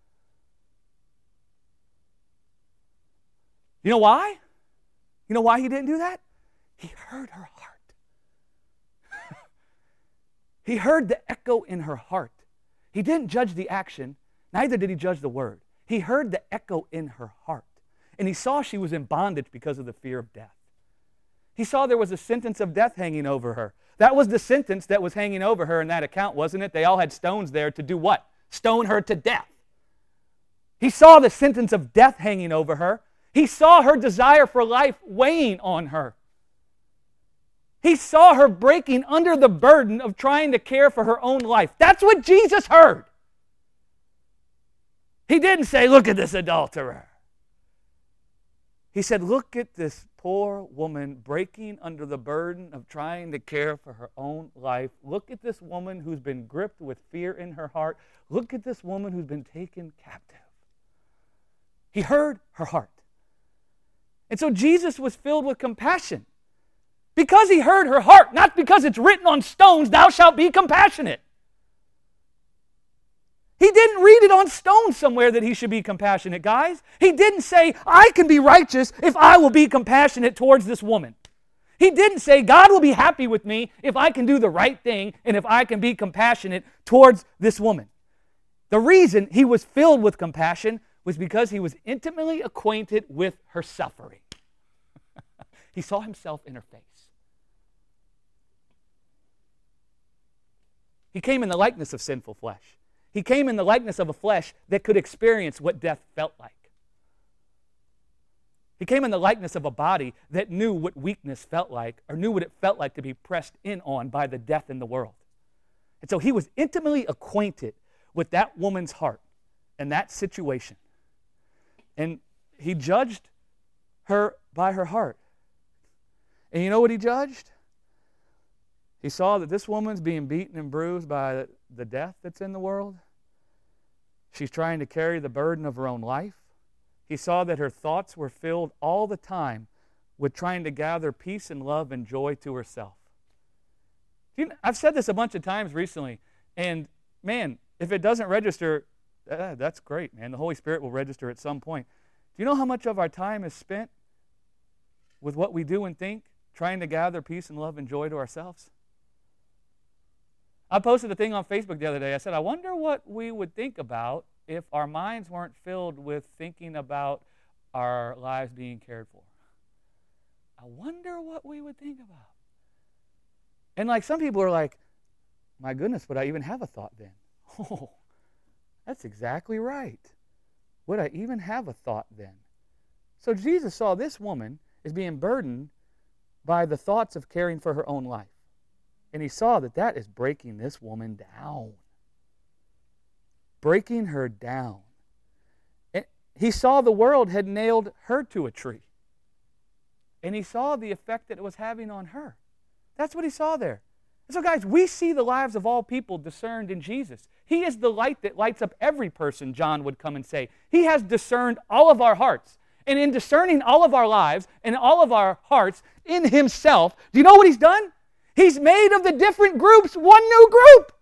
You know why? You know why he didn't do that? He heard her heart. He heard the echo in her heart. He didn't judge the action, neither did he judge the word. He heard the echo in her heart. And he saw she was in bondage because of the fear of death. He saw there was a sentence of death hanging over her. That was the sentence that was hanging over her in that account, wasn't it? They all had stones there to do what? Stone her to death. He saw the sentence of death hanging over her. He saw her desire for life weighing on her. He saw her breaking under the burden of trying to care for her own life. That's what Jesus heard. He didn't say, look at this adulterer. He said, look at this poor woman breaking under the burden of trying to care for her own life. Look at this woman who's been gripped with fear in her heart. Look at this woman who's been taken captive. He heard her heart. And so Jesus was filled with compassion because he heard her heart, not because it's written on stones, thou shalt be compassionate. He didn't read it on stone somewhere that he should be compassionate, guys. He didn't say, I can be righteous if I will be compassionate towards this woman. He didn't say, God will be happy with me if I can do the right thing and if I can be compassionate towards this woman. The reason he was filled with compassion was because he was intimately acquainted with her suffering. He saw himself in her face. He came in the likeness of sinful flesh. He came in the likeness of a flesh that could experience what death felt like. He came in the likeness of a body that knew what weakness felt like, or knew what it felt like to be pressed in on by the death in the world. And so he was intimately acquainted with that woman's heart and that situation. And he judged her by her heart. And you know what he judged? He saw that this woman's being beaten and bruised by the death that's in the world. She's trying to carry the burden of her own life. He saw that her thoughts were filled all the time with trying to gather peace and love and joy to herself. You know, I've said this a bunch of times recently, and man, if it doesn't register, uh, that's great, man. The Holy Spirit will register at some point. Do you know how much of our time is spent with what we do and think, trying to gather peace and love and joy to ourselves? I posted a thing on Facebook the other day. I said, I wonder what we would think about if our minds weren't filled with thinking about our lives being cared for. I wonder what we would think about. And like some people are like, my goodness, would I even have a thought then? Oh, that's exactly right. Would I even have a thought then? So Jesus saw this woman as being burdened by the thoughts of caring for her own life. And he saw that that is breaking this woman down. Breaking her down. And he saw the world had nailed her to a tree. And he saw the effect that it was having on her. That's what he saw there. And so guys, we see the lives of all people discerned in Jesus. He is the light that lights up every person, John would come and say. He has discerned all of our hearts. And in discerning all of our lives and all of our hearts in himself, do you know what he's done? He's made of the different groups one new group.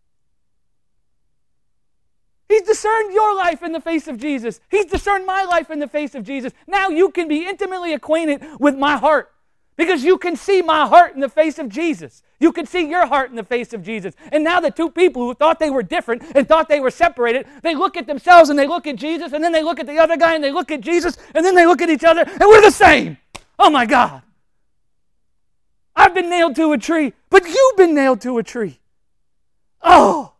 He's discerned your life in the face of Jesus. He's discerned my life in the face of Jesus. Now you can be intimately acquainted with my heart because you can see my heart in the face of Jesus. You can see your heart in the face of Jesus. And now the two people who thought they were different and thought they were separated, they look at themselves and they look at Jesus, and then they look at the other guy and they look at Jesus, and then they look at each other, and we're the same. Oh my God. I've been nailed to a tree, but you've been nailed to a tree. Oh.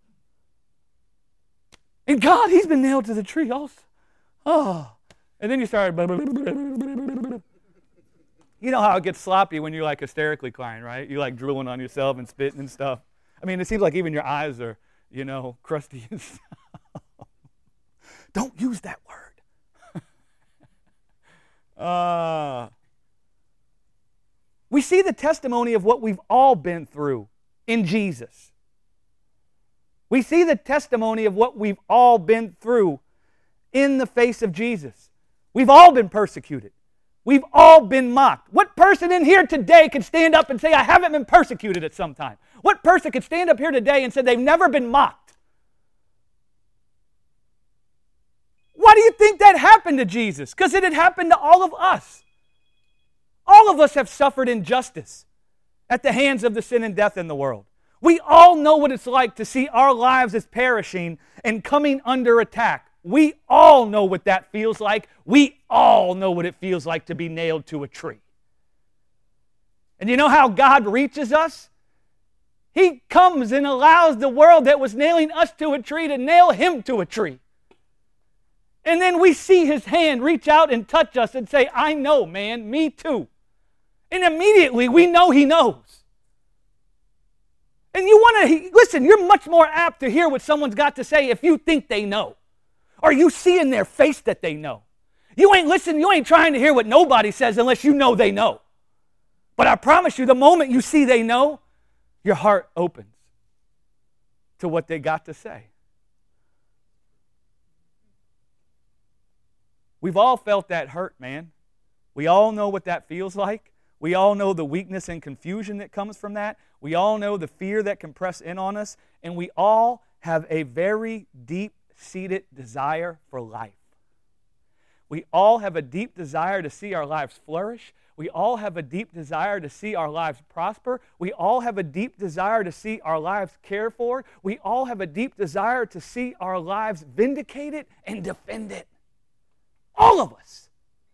And God, he's been nailed to the tree also. Oh. And then you start... You know how it gets sloppy when you're like hysterically crying, right? You're like drooling on yourself and spitting and stuff. I mean, it seems like even your eyes are, you know, crusty and stuff. Don't use that word. uh, we see the testimony of what we've all been through in Jesus. We see the testimony of what we've all been through in the face of Jesus. We've all been persecuted. We've all been mocked. What person in here today could stand up and say, I haven't been persecuted at some time? What person could stand up here today and say they've never been mocked? Why do you think that happened to Jesus? Because it had happened to all of us. All of us have suffered injustice at the hands of the sin and death in the world. We all know what it's like to see our lives as perishing and coming under attack. We all know what that feels like. We all know what it feels like to be nailed to a tree. And you know how God reaches us? He comes and allows the world that was nailing us to a tree to nail him to a tree. And then we see his hand reach out and touch us and say, I know, man, me too. And immediately we know he knows. And you want to, listen, you're much more apt to hear what someone's got to say if you think they know. Or you see in their face that they know. You ain't listening, you ain't trying to hear what nobody says unless you know they know. But I promise you, the moment you see they know, your heart opens to what they got to say. We've all felt that hurt, man. We all know what that feels like. We all know the weakness and confusion that comes from that. We all know the fear that can press in on us. And we all have a very deep-seated desire for life. We all have a deep desire to see our lives flourish. We all have a deep desire to see our lives prosper. We all have a deep desire to see our lives cared for. We all have a deep desire to see our lives vindicated and defended. All of us.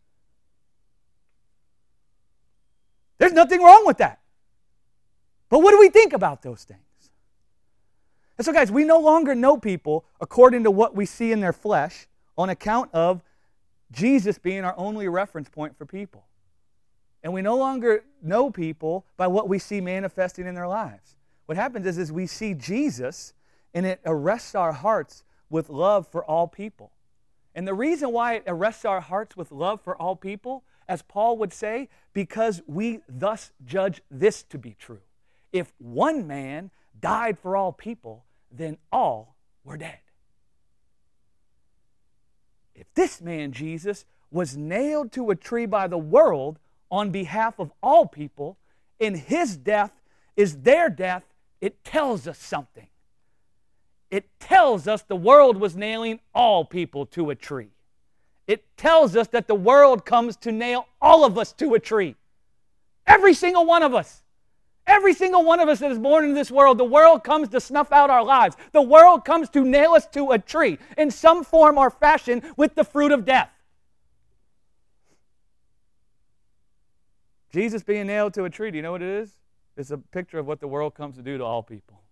There's nothing wrong with that. But what do we think about those things? And so guys, we no longer know people according to what we see in their flesh on account of Jesus being our only reference point for people. And we no longer know people by what we see manifesting in their lives. What happens is, is we see Jesus and it arrests our hearts with love for all people. And the reason why it arrests our hearts with love for all people, as Paul would say, because we thus judge this to be true. If one man died for all people, then all were dead. If this man, Jesus, was nailed to a tree by the world on behalf of all people, and his death is their death, it tells us something. It tells us the world was nailing all people to a tree. it tells us that the world comes to nail all of us to a tree. Every single one of us. Every single one of us that is born into this world, the world comes to snuff out our lives. The world comes to nail us to a tree in some form or fashion with the fruit of death. Jesus being nailed to a tree, do you know what it is? It's a picture of what the world comes to do to all people.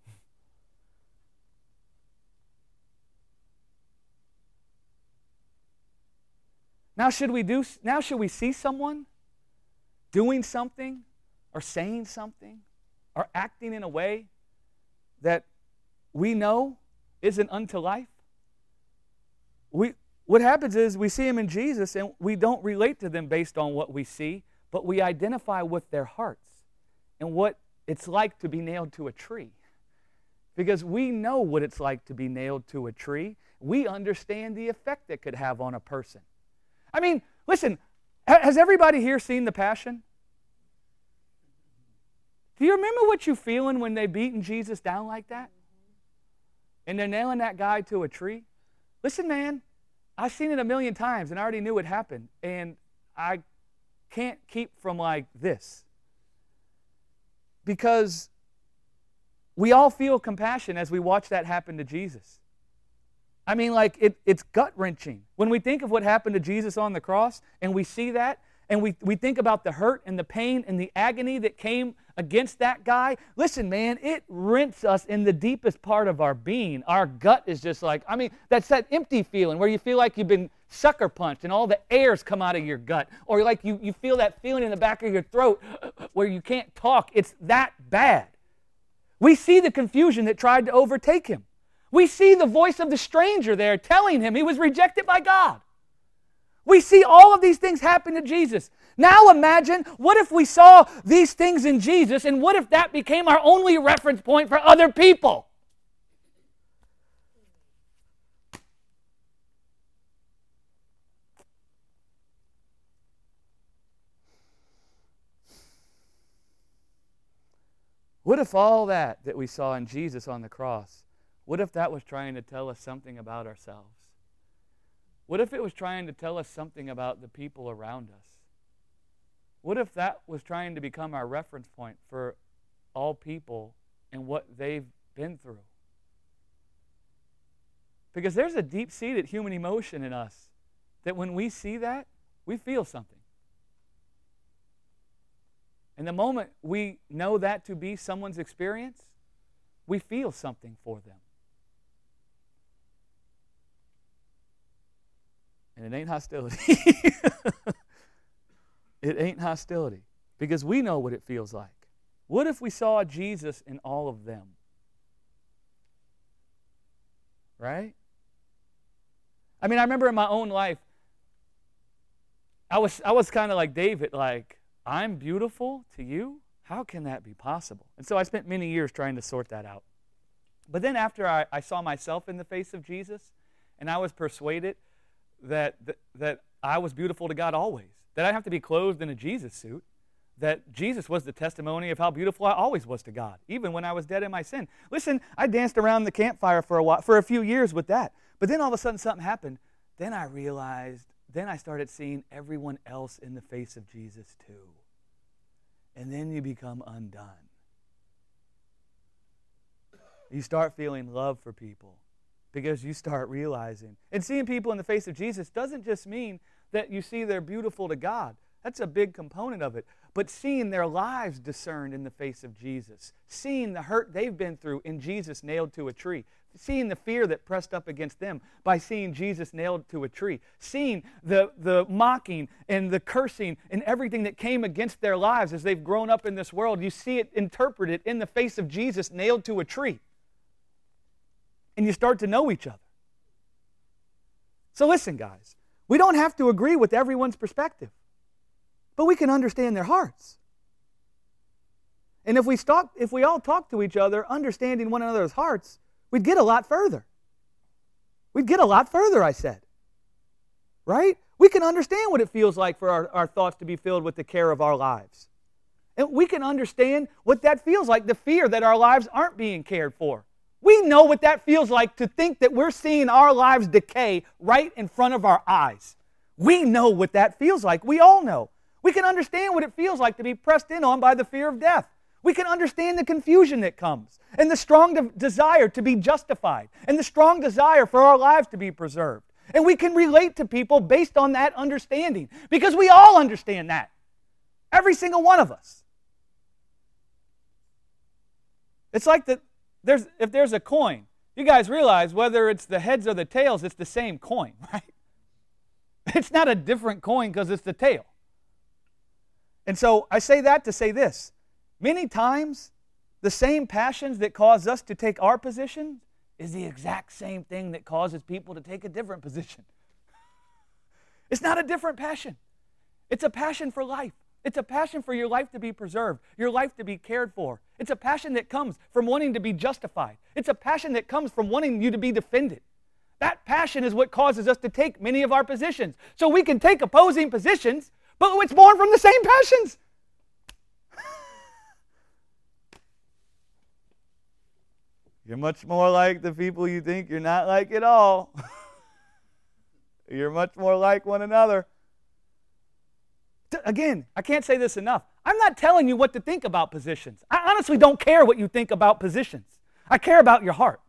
Now should we do now should we see someone doing something or saying something or acting in a way that we know isn't unto life? We what happens is we see them in Jesus and we don't relate to them based on what we see, but we identify with their hearts and what it's like to be nailed to a tree. Because we know what it's like to be nailed to a tree. We understand the effect it could have on a person. I mean, listen, has everybody here seen The Passion? Do you remember what you're feeling when they beating Jesus down like that? And they're nailing that guy to a tree? Listen, man, I've seen it a million times and I already knew it happened. And I can't keep from like this. Because we all feel compassion as we watch that happen to Jesus. I mean, like, it, it's gut-wrenching. When we think of what happened to Jesus on the cross, and we see that, and we, we think about the hurt and the pain and the agony that came against that guy, listen, man, it rents us in the deepest part of our being. Our gut is just like, I mean, that's that empty feeling where you feel like you've been sucker punched and all the air's come out of your gut. Or like you, you feel that feeling in the back of your throat where you can't talk. It's that bad. We see the confusion that tried to overtake him. We see the voice of the stranger there telling him he was rejected by God. We see all of these things happen to Jesus. Now imagine, what if we saw these things in Jesus, and what if that became our only reference point for other people? What if all that that we saw in Jesus on the cross, what if that was trying to tell us something about ourselves? What if it was trying to tell us something about the people around us? What if that was trying to become our reference point for all people and what they've been through? Because there's a deep-seated human emotion in us that when we see that, we feel something. And the moment we know that to be someone's experience, we feel something for them. And it ain't hostility. It ain't hostility. Because we know what it feels like. What if we saw Jesus in all of them? Right? I mean, I remember in my own life, I was I was kind of like David, like, I'm beautiful to you? How can that be possible? And so I spent many years trying to sort that out. But then after I, I saw myself in the face of Jesus, and I was persuaded that, that, that I was beautiful to God always, that I didn't have to be clothed in a Jesus suit, that Jesus was the testimony of how beautiful I always was to God, even when I was dead in my sin. Listen, I danced around the campfire for a while, for a few years with that. But then all of a sudden something happened. Then I realized, then I started seeing everyone else in the face of Jesus too. And then you become undone. You start feeling love for people because you start realizing. And seeing people in the face of Jesus doesn't just mean that you see they're beautiful to God. That's a big component of it. But seeing their lives discerned in the face of Jesus, seeing the hurt they've been through in Jesus nailed to a tree, seeing the fear that pressed up against them by seeing Jesus nailed to a tree, seeing the, the mocking and the cursing and everything that came against their lives as they've grown up in this world, you see it interpreted in the face of Jesus nailed to a tree. And you start to know each other. So listen, guys, we don't have to agree with everyone's perspective, but we can understand their hearts. And if we, talk, if we all talk to each other, understanding one another's hearts, we'd get a lot further. We'd get a lot further, I said. Right? We can understand what it feels like for our, our thoughts to be filled with the care of our lives. And we can understand what that feels like, the fear that our lives aren't being cared for. We know what that feels like to think that we're seeing our lives decay right in front of our eyes. We know what that feels like. We all know. We can understand what it feels like to be pressed in on by the fear of death. We can understand the confusion that comes and the strong de- desire to be justified and the strong desire for our lives to be preserved. And we can relate to people based on that understanding because we all understand that. Every single one of us. It's like the, there's, if there's a coin, you guys realize whether it's the heads or the tails, it's the same coin, right? It's not a different coin because it's the tail. And so I say that to say this. Many times, the same passions that cause us to take our position is the exact same thing that causes people to take a different position. It's not a different passion. It's a passion for life. It's a passion for your life to be preserved, your life to be cared for. It's a passion that comes from wanting to be justified. It's a passion that comes from wanting you to be defended. That passion is what causes us to take many of our positions. So we can take opposing positions, but it's born from the same passions. You're much more like the people you think you're not like at all. You're much more like one another. Again, I can't say this enough. I'm not telling you what to think about positions. I honestly don't care what you think about positions. I care about your heart.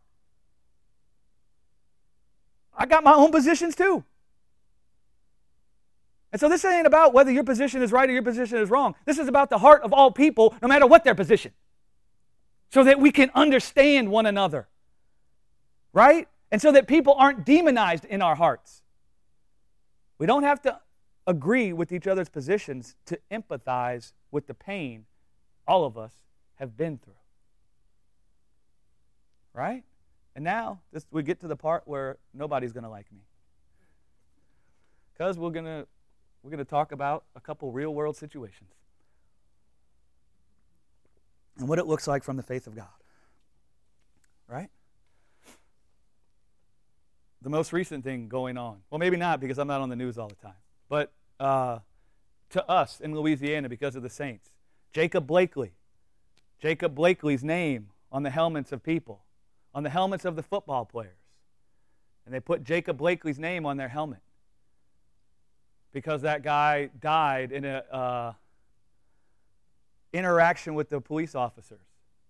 I got my own positions too. And so this ain't about whether your position is right or your position is wrong. This is about the heart of all people, no matter what their position. So that we can understand one another. Right? And so that people aren't demonized in our hearts. We don't have to agree with each other's positions to empathize with the pain all of us have been through. Right? And now this, we get to the part where nobody's going to like me. Because we're going to we're going to talk about a couple real world situations. And what it looks like from the faith of God. Right? The most recent thing going on. Well, maybe not because I'm not on the news all the time. But uh, to us in Louisiana because of the Saints. Jacob Blakely. Jacob Blakely's name on the helmets of people. On the helmets of the football players. And they put Jacob Blakely's name on their helmet. Because that guy died in a uh, interaction with the police officers.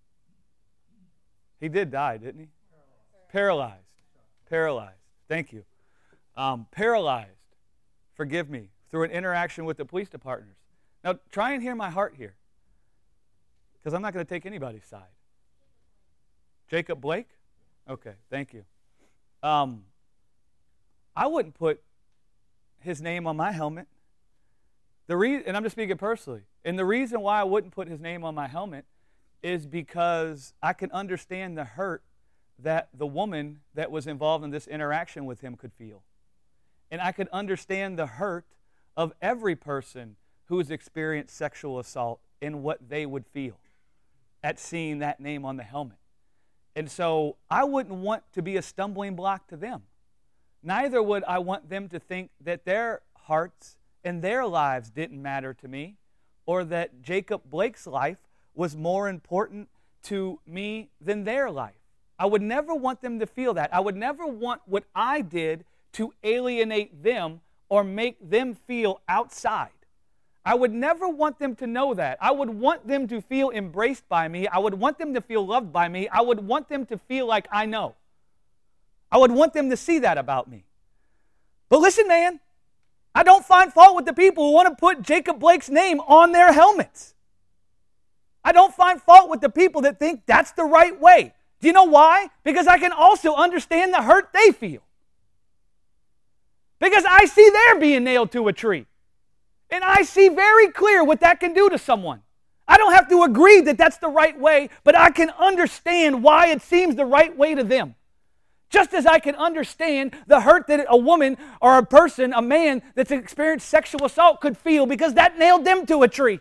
He did die, didn't he? Paralyzed. Paralyzed. Thank you. Um, paralyzed. Forgive me. Through an interaction with the police department. Now, try and hear my heart here. Because I'm not going to take anybody's side. Jacob Blake? Okay, thank you. Um, I wouldn't put his name on my helmet. The re- and I'm just speaking personally. And the reason why I wouldn't put his name on my helmet is because I can understand the hurt that the woman that was involved in this interaction with him could feel. And I could understand the hurt of every person who has experienced sexual assault and what they would feel at seeing that name on the helmet. And so I wouldn't want to be a stumbling block to them. Neither would I want them to think that their hearts and their lives didn't matter to me, or that Jacob Blake's life was more important to me than their life. I would never want them to feel that. I would never want what I did to alienate them or make them feel outside. I would never want them to know that. I would want them to feel embraced by me. I would want them to feel loved by me. I would want them to feel like I know. I would want them to see that about me. But listen, man, I don't find fault with the people who want to put Jacob Blake's name on their helmets. I don't find fault with the people that think that's the right way. Do you know why? Because I can also understand the hurt they feel. Because I see they're being nailed to a tree. And I see very clear what that can do to someone. I don't have to agree that that's the right way, but I can understand why it seems the right way to them. Just as I can understand the hurt that a woman or a person, a man that's experienced sexual assault could feel because that nailed them to a tree.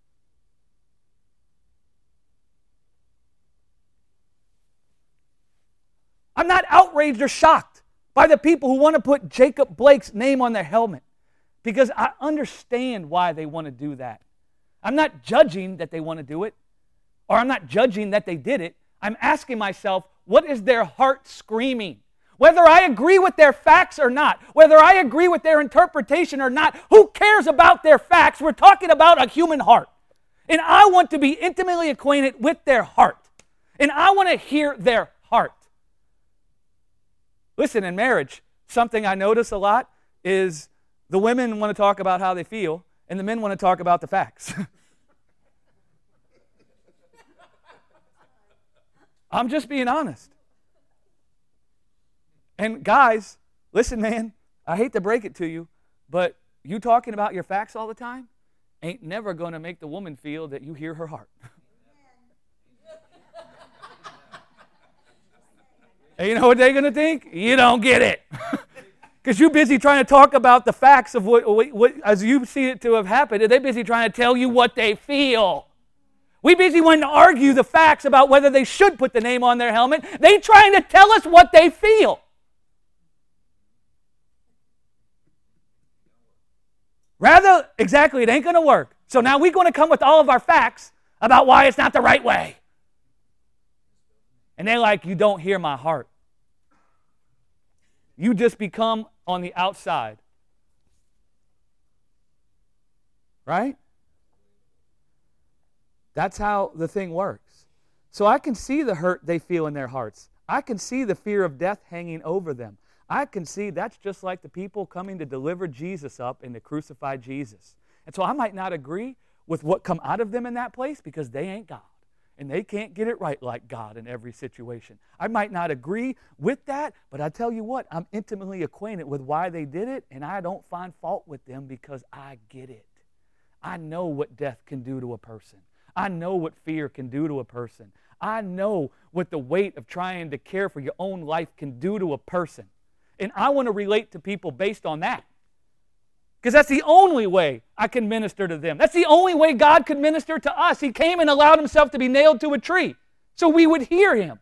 I'm not outraged or shocked by the people who want to put Jacob Blake's name on their helmet because I understand why they want to do that. I'm not judging that they want to do it, or I'm not judging that they did it. I'm asking myself, what is their heart screaming? Whether I agree with their facts or not, whether I agree with their interpretation or not, who cares about their facts? We're talking about a human heart. And I want to be intimately acquainted with their heart. And I want to hear their heart. Listen, in marriage, something I notice a lot is the women want to talk about how they feel, and the men want to talk about the facts. I'm just being honest. And guys, listen, man, I hate to break it to you, but you talking about your facts all the time ain't never going to make the woman feel that you hear her heart. And you know what they're going to think? You don't get it. Because you're busy trying to talk about the facts of what, what, what, as you see it to have happened, and they're busy trying to tell you what they feel. We busy wanting to argue the facts about whether they should put the name on their helmet. They trying to tell us what they feel. Rather, exactly, it ain't going to work. So now we're going to come with all of our facts about why it's not the right way. And they're like, you don't hear my heart. You just become on the outside. Right? That's how the thing works. So I can see the hurt they feel in their hearts. I can see the fear of death hanging over them. I can see that's just like the people coming to deliver Jesus up and to crucify Jesus. And so I might not agree with what come out of them in that place because they ain't God. And they can't get it right like God in every situation. I might not agree with that, but I tell you what, I'm intimately acquainted with why they did it, and I don't find fault with them because I get it. I know what death can do to a person. I know what fear can do to a person. I know what the weight of trying to care for your own life can do to a person. And I want to relate to people based on that. Because that's the only way I can minister to them. That's the only way God could minister to us. He came and allowed himself to be nailed to a tree so we would hear him.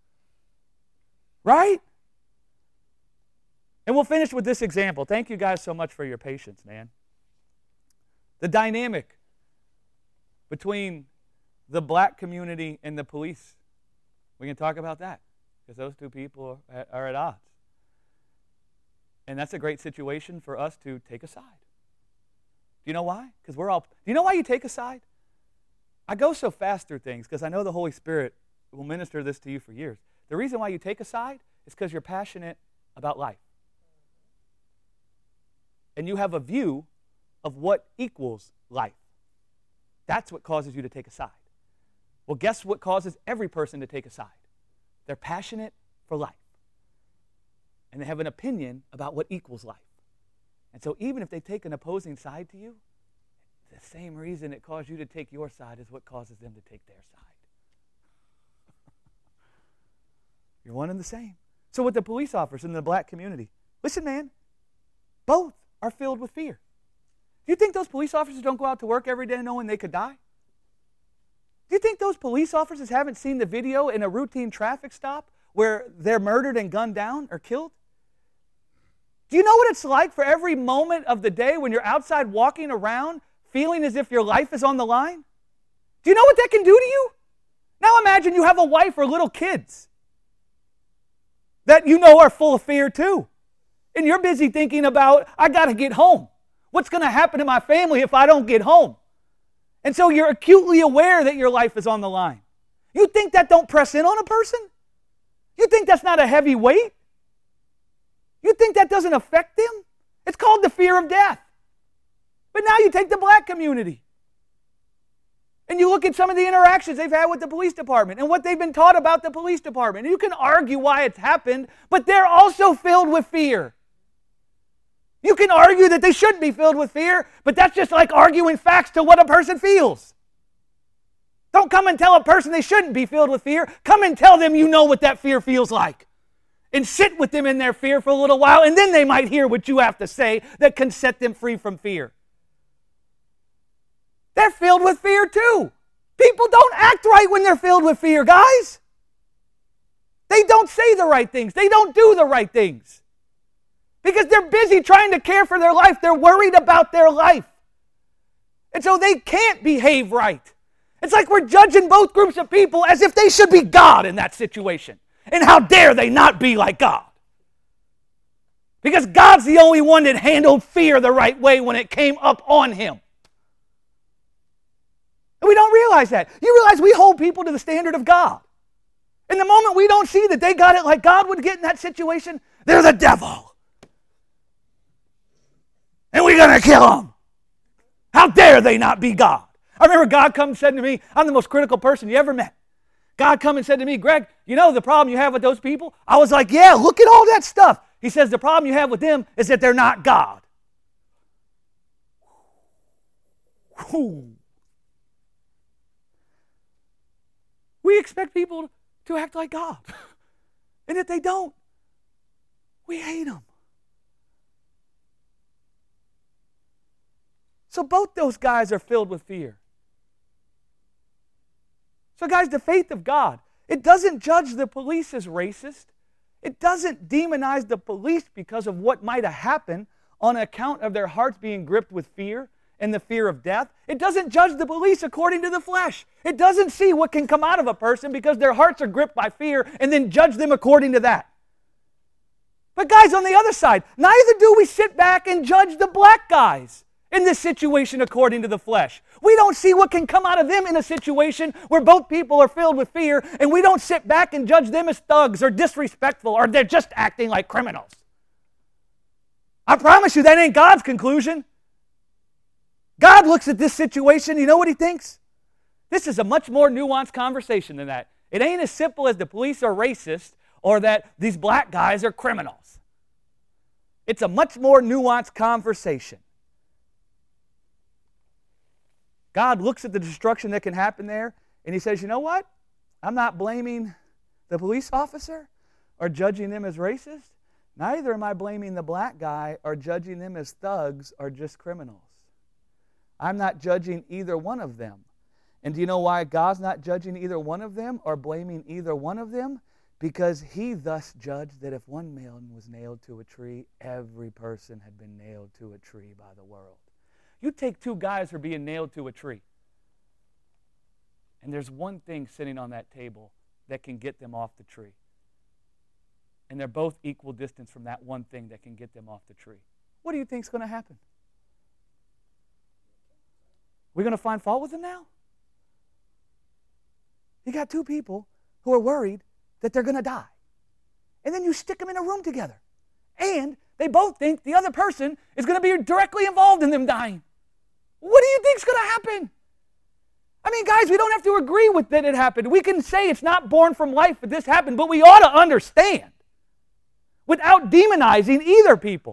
Right? And we'll finish with this example. Thank you guys so much for your patience, man. The dynamic between the black community and the police. We can talk about that because those two people are at, are at odds. And that's a great situation for us to take a side. Do you know why? Because we're all... Do you know why you take a side? I go so fast through things because I know the Holy Spirit will minister this to you for years. The reason why you take a side is because you're passionate about life. And you have a view of what equals life. That's what causes you to take a side. Well, guess what causes every person to take a side? They're passionate for life. And they have an opinion about what equals life. And so even if they take an opposing side to you, the same reason it caused you to take your side is what causes them to take their side. You're one and the same. So with the police officers in the black community, listen, man, both are filled with fear. Do you think those police officers don't go out to work every day knowing they could die? Do you think those police officers haven't seen the video in a routine traffic stop where they're murdered and gunned down or killed? Do you know what it's like for every moment of the day when you're outside walking around feeling as if your life is on the line? Do you know what that can do to you? Now imagine you have a wife or little kids that you know are full of fear too. And you're busy thinking about, I got to get home. What's going to happen to my family if I don't get home? And so you're acutely aware that your life is on the line. You think that don't press in on a person? You think that's not a heavy weight? You think that doesn't affect them? It's called the fear of death. But now you take the black community. And you look at some of the interactions they've had with the police department and what they've been taught about the police department. And you can argue why it's happened, but they're also filled with fear. You can argue that they shouldn't be filled with fear, but that's just like arguing facts to what a person feels. Don't come and tell a person they shouldn't be filled with fear. Come and tell them you know what that fear feels like. And sit with them in their fear for a little while, and then they might hear what you have to say that can set them free from fear. They're filled with fear too. People don't act right when they're filled with fear, guys. They don't say the right things. They don't do the right things. Because they're busy trying to care for their life. They're worried about their life. And so they can't behave right. It's like we're judging both groups of people as if they should be God in that situation. And how dare they not be like God? Because God's the only one that handled fear the right way when it came up on him. And we don't realize that. You realize we hold people to the standard of God. In the moment we don't see that they got it like God would get in that situation, they're the devil. And we're going to kill them. How dare they not be God? I remember God come and said to me, I'm the most critical person you ever met. God come and said to me, Greg, you know the problem you have with those people? I was like, yeah, look at all that stuff. He says the problem you have with them is that they're not God. Whew. We expect people to act like God. And if they don't, we hate them. So both those guys are filled with fear. So guys, the faith of God, it doesn't judge the police as racist. It doesn't demonize the police because of what might have happened on account of their hearts being gripped with fear and the fear of death. It doesn't judge the police according to the flesh. It doesn't see what can come out of a person because their hearts are gripped by fear and then judge them according to that. But guys, on the other side, neither do we sit back and judge the black guys in this situation according to the flesh. We don't see what can come out of them in a situation where both people are filled with fear, and we don't sit back and judge them as thugs or disrespectful or they're just acting like criminals. I promise you that ain't God's conclusion. God looks at this situation, you know what he thinks? This is a much more nuanced conversation than that. It ain't as simple as the police are racist or that these black guys are criminals. It's a much more nuanced conversation. God looks at the destruction that can happen there, and he says, you know what? I'm not blaming the police officer or judging them as racist. Neither am I blaming the black guy or judging them as thugs or just criminals. I'm not judging either one of them. And do you know why God's not judging either one of them or blaming either one of them? Because he thus judged that if one man was nailed to a tree, every person had been nailed to a tree by the world. You take two guys who are being nailed to a tree, and there's one thing sitting on that table that can get them off the tree. And they're both equal distance from that one thing that can get them off the tree. What do you think is going to happen? We're going to find fault with them now? You got two people who are worried that they're going to die. And then you stick them in a room together. And they both think the other person is going to be directly involved in them dying. What do you think is going to happen? I mean, guys, we don't have to agree with that it happened. We can say it's not born from life that this happened, but we ought to understand without demonizing either people.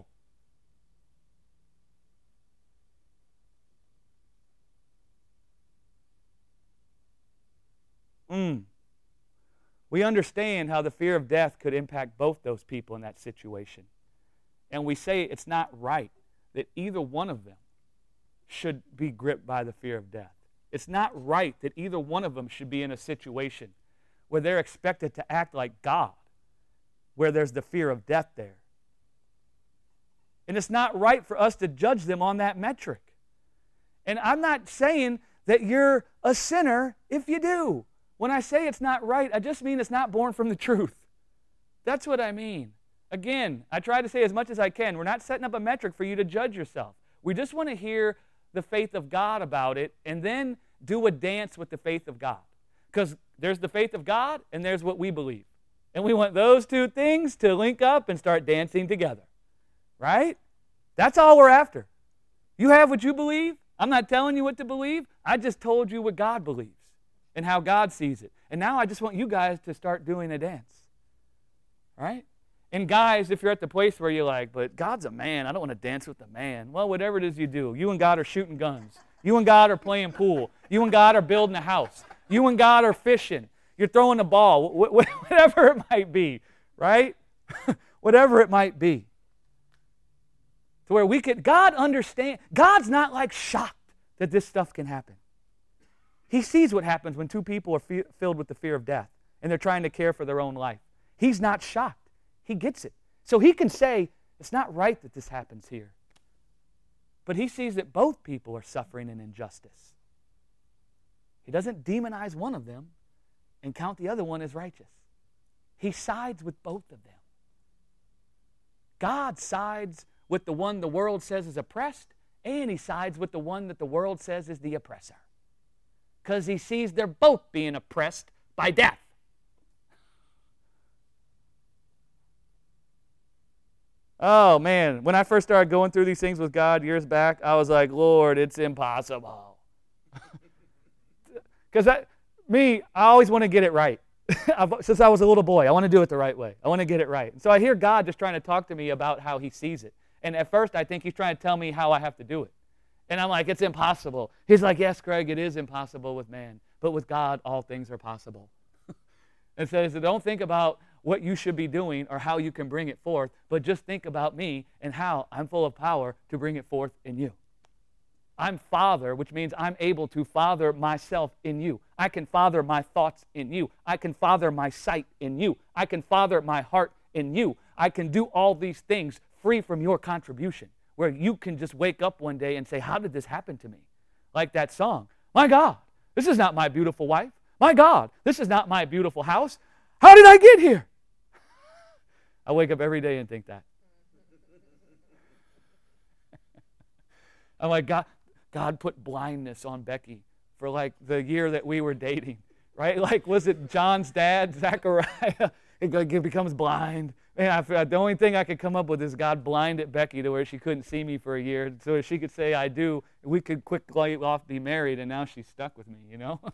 Mm. We understand how the fear of death could impact both those people in that situation. And we say it's not right that either one of them should be gripped by the fear of death. It's not right that either one of them should be in a situation where they're expected to act like God, where there's the fear of death there. And it's not right for us to judge them on that metric. And I'm not saying that you're a sinner if you do. When I say it's not right, I just mean it's not born from the truth. That's what I mean. Again, I try to say as much as I can. We're not setting up a metric for you to judge yourself. We just want to hear the faith of God about it and then do a dance with the faith of God. Because there's the faith of God and there's what we believe. And we want those two things to link up and start dancing together. Right? That's all we're after. You have what you believe. I'm not telling you what to believe. I just told you what God believes and how God sees it. And now I just want you guys to start doing a dance. Right? And guys, if you're at the place where you're like, but God's a man, I don't want to dance with a man. Well, whatever it is you do, you and God are shooting guns. You and God are playing pool. You and God are building a house. You and God are fishing. You're throwing a ball, whatever it might be, right? Whatever it might be. To where we could, God understand, God's not like shocked that this stuff can happen. He sees what happens when two people are fe- filled with the fear of death and they're trying to care for their own life. He's not shocked. He gets it. So he can say, it's not right that this happens here. But he sees that both people are suffering an injustice. He doesn't demonize one of them and count the other one as righteous. He sides with both of them. God sides with the one the world says is oppressed, and he sides with the one that the world says is the oppressor. Because he sees they're both being oppressed by death. Oh, man. When I first started going through these things with God years back, I was like, Lord, it's impossible. Because me, I always want to get it right. Since I was a little boy, I want to do it the right way. I want to get it right. And so I hear God just trying to talk to me about how he sees it. And at first, I think he's trying to tell me how I have to do it. And I'm like, it's impossible. He's like, yes, Craig, it is impossible with man. But with God, all things are possible. And so he said, don't think about what you should be doing or how you can bring it forth, but just think about me and how I'm full of power to bring it forth in you. I'm Father, which means I'm able to father myself in you. I can father my thoughts in you. I can father my sight in you. I can father my heart in you. I can do all these things free from your contribution, where you can just wake up one day and say, how did this happen to me? Like that song, my God, this is not my beautiful wife. My God, this is not my beautiful house. How did I get here? I wake up every day and think that. I'm like, God, God put blindness on Becky for like the year that we were dating, right? Like, was it John's dad, Zachariah? It becomes blind. Man, I feel, the only thing I could come up with is God blinded Becky to where she couldn't see me for a year, so she could say I do. We could quickly off be married, and now she's stuck with me, you know?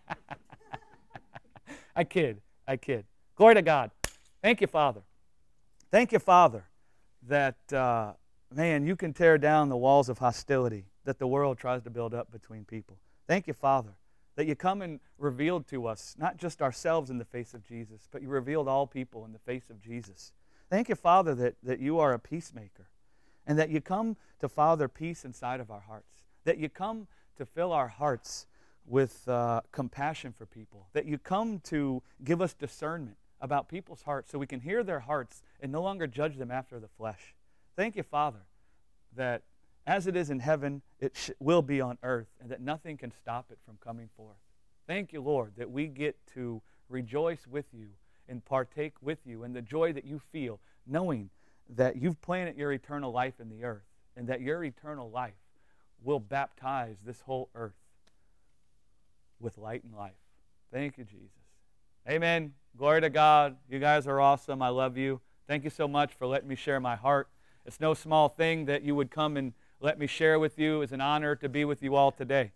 I kid. I kid. Glory to God. Thank you, Father. Thank you, Father, that, uh, man, you can tear down the walls of hostility that the world tries to build up between people. Thank you, Father, that you come and revealed to us, not just ourselves in the face of Jesus, but you revealed all people in the face of Jesus. Thank you, Father, that, that you are a peacemaker and that you come to father peace inside of our hearts, that you come to fill our hearts with uh, compassion for people, that you come to give us discernment about people's hearts so we can hear their hearts and no longer judge them after the flesh. Thank you, Father, that as it is in heaven, it sh- will be on earth, and that nothing can stop it from coming forth. Thank you, Lord, that we get to rejoice with you and partake with you in the joy that you feel, knowing that you've planted your eternal life in the earth, and that your eternal life will baptize this whole earth with light and life. Thank you, Jesus. Amen. Glory to God. You guys are awesome. I love you. Thank you so much for letting me share my heart. It's no small thing that you would come and let me share with you. It's an honor to be with you all today.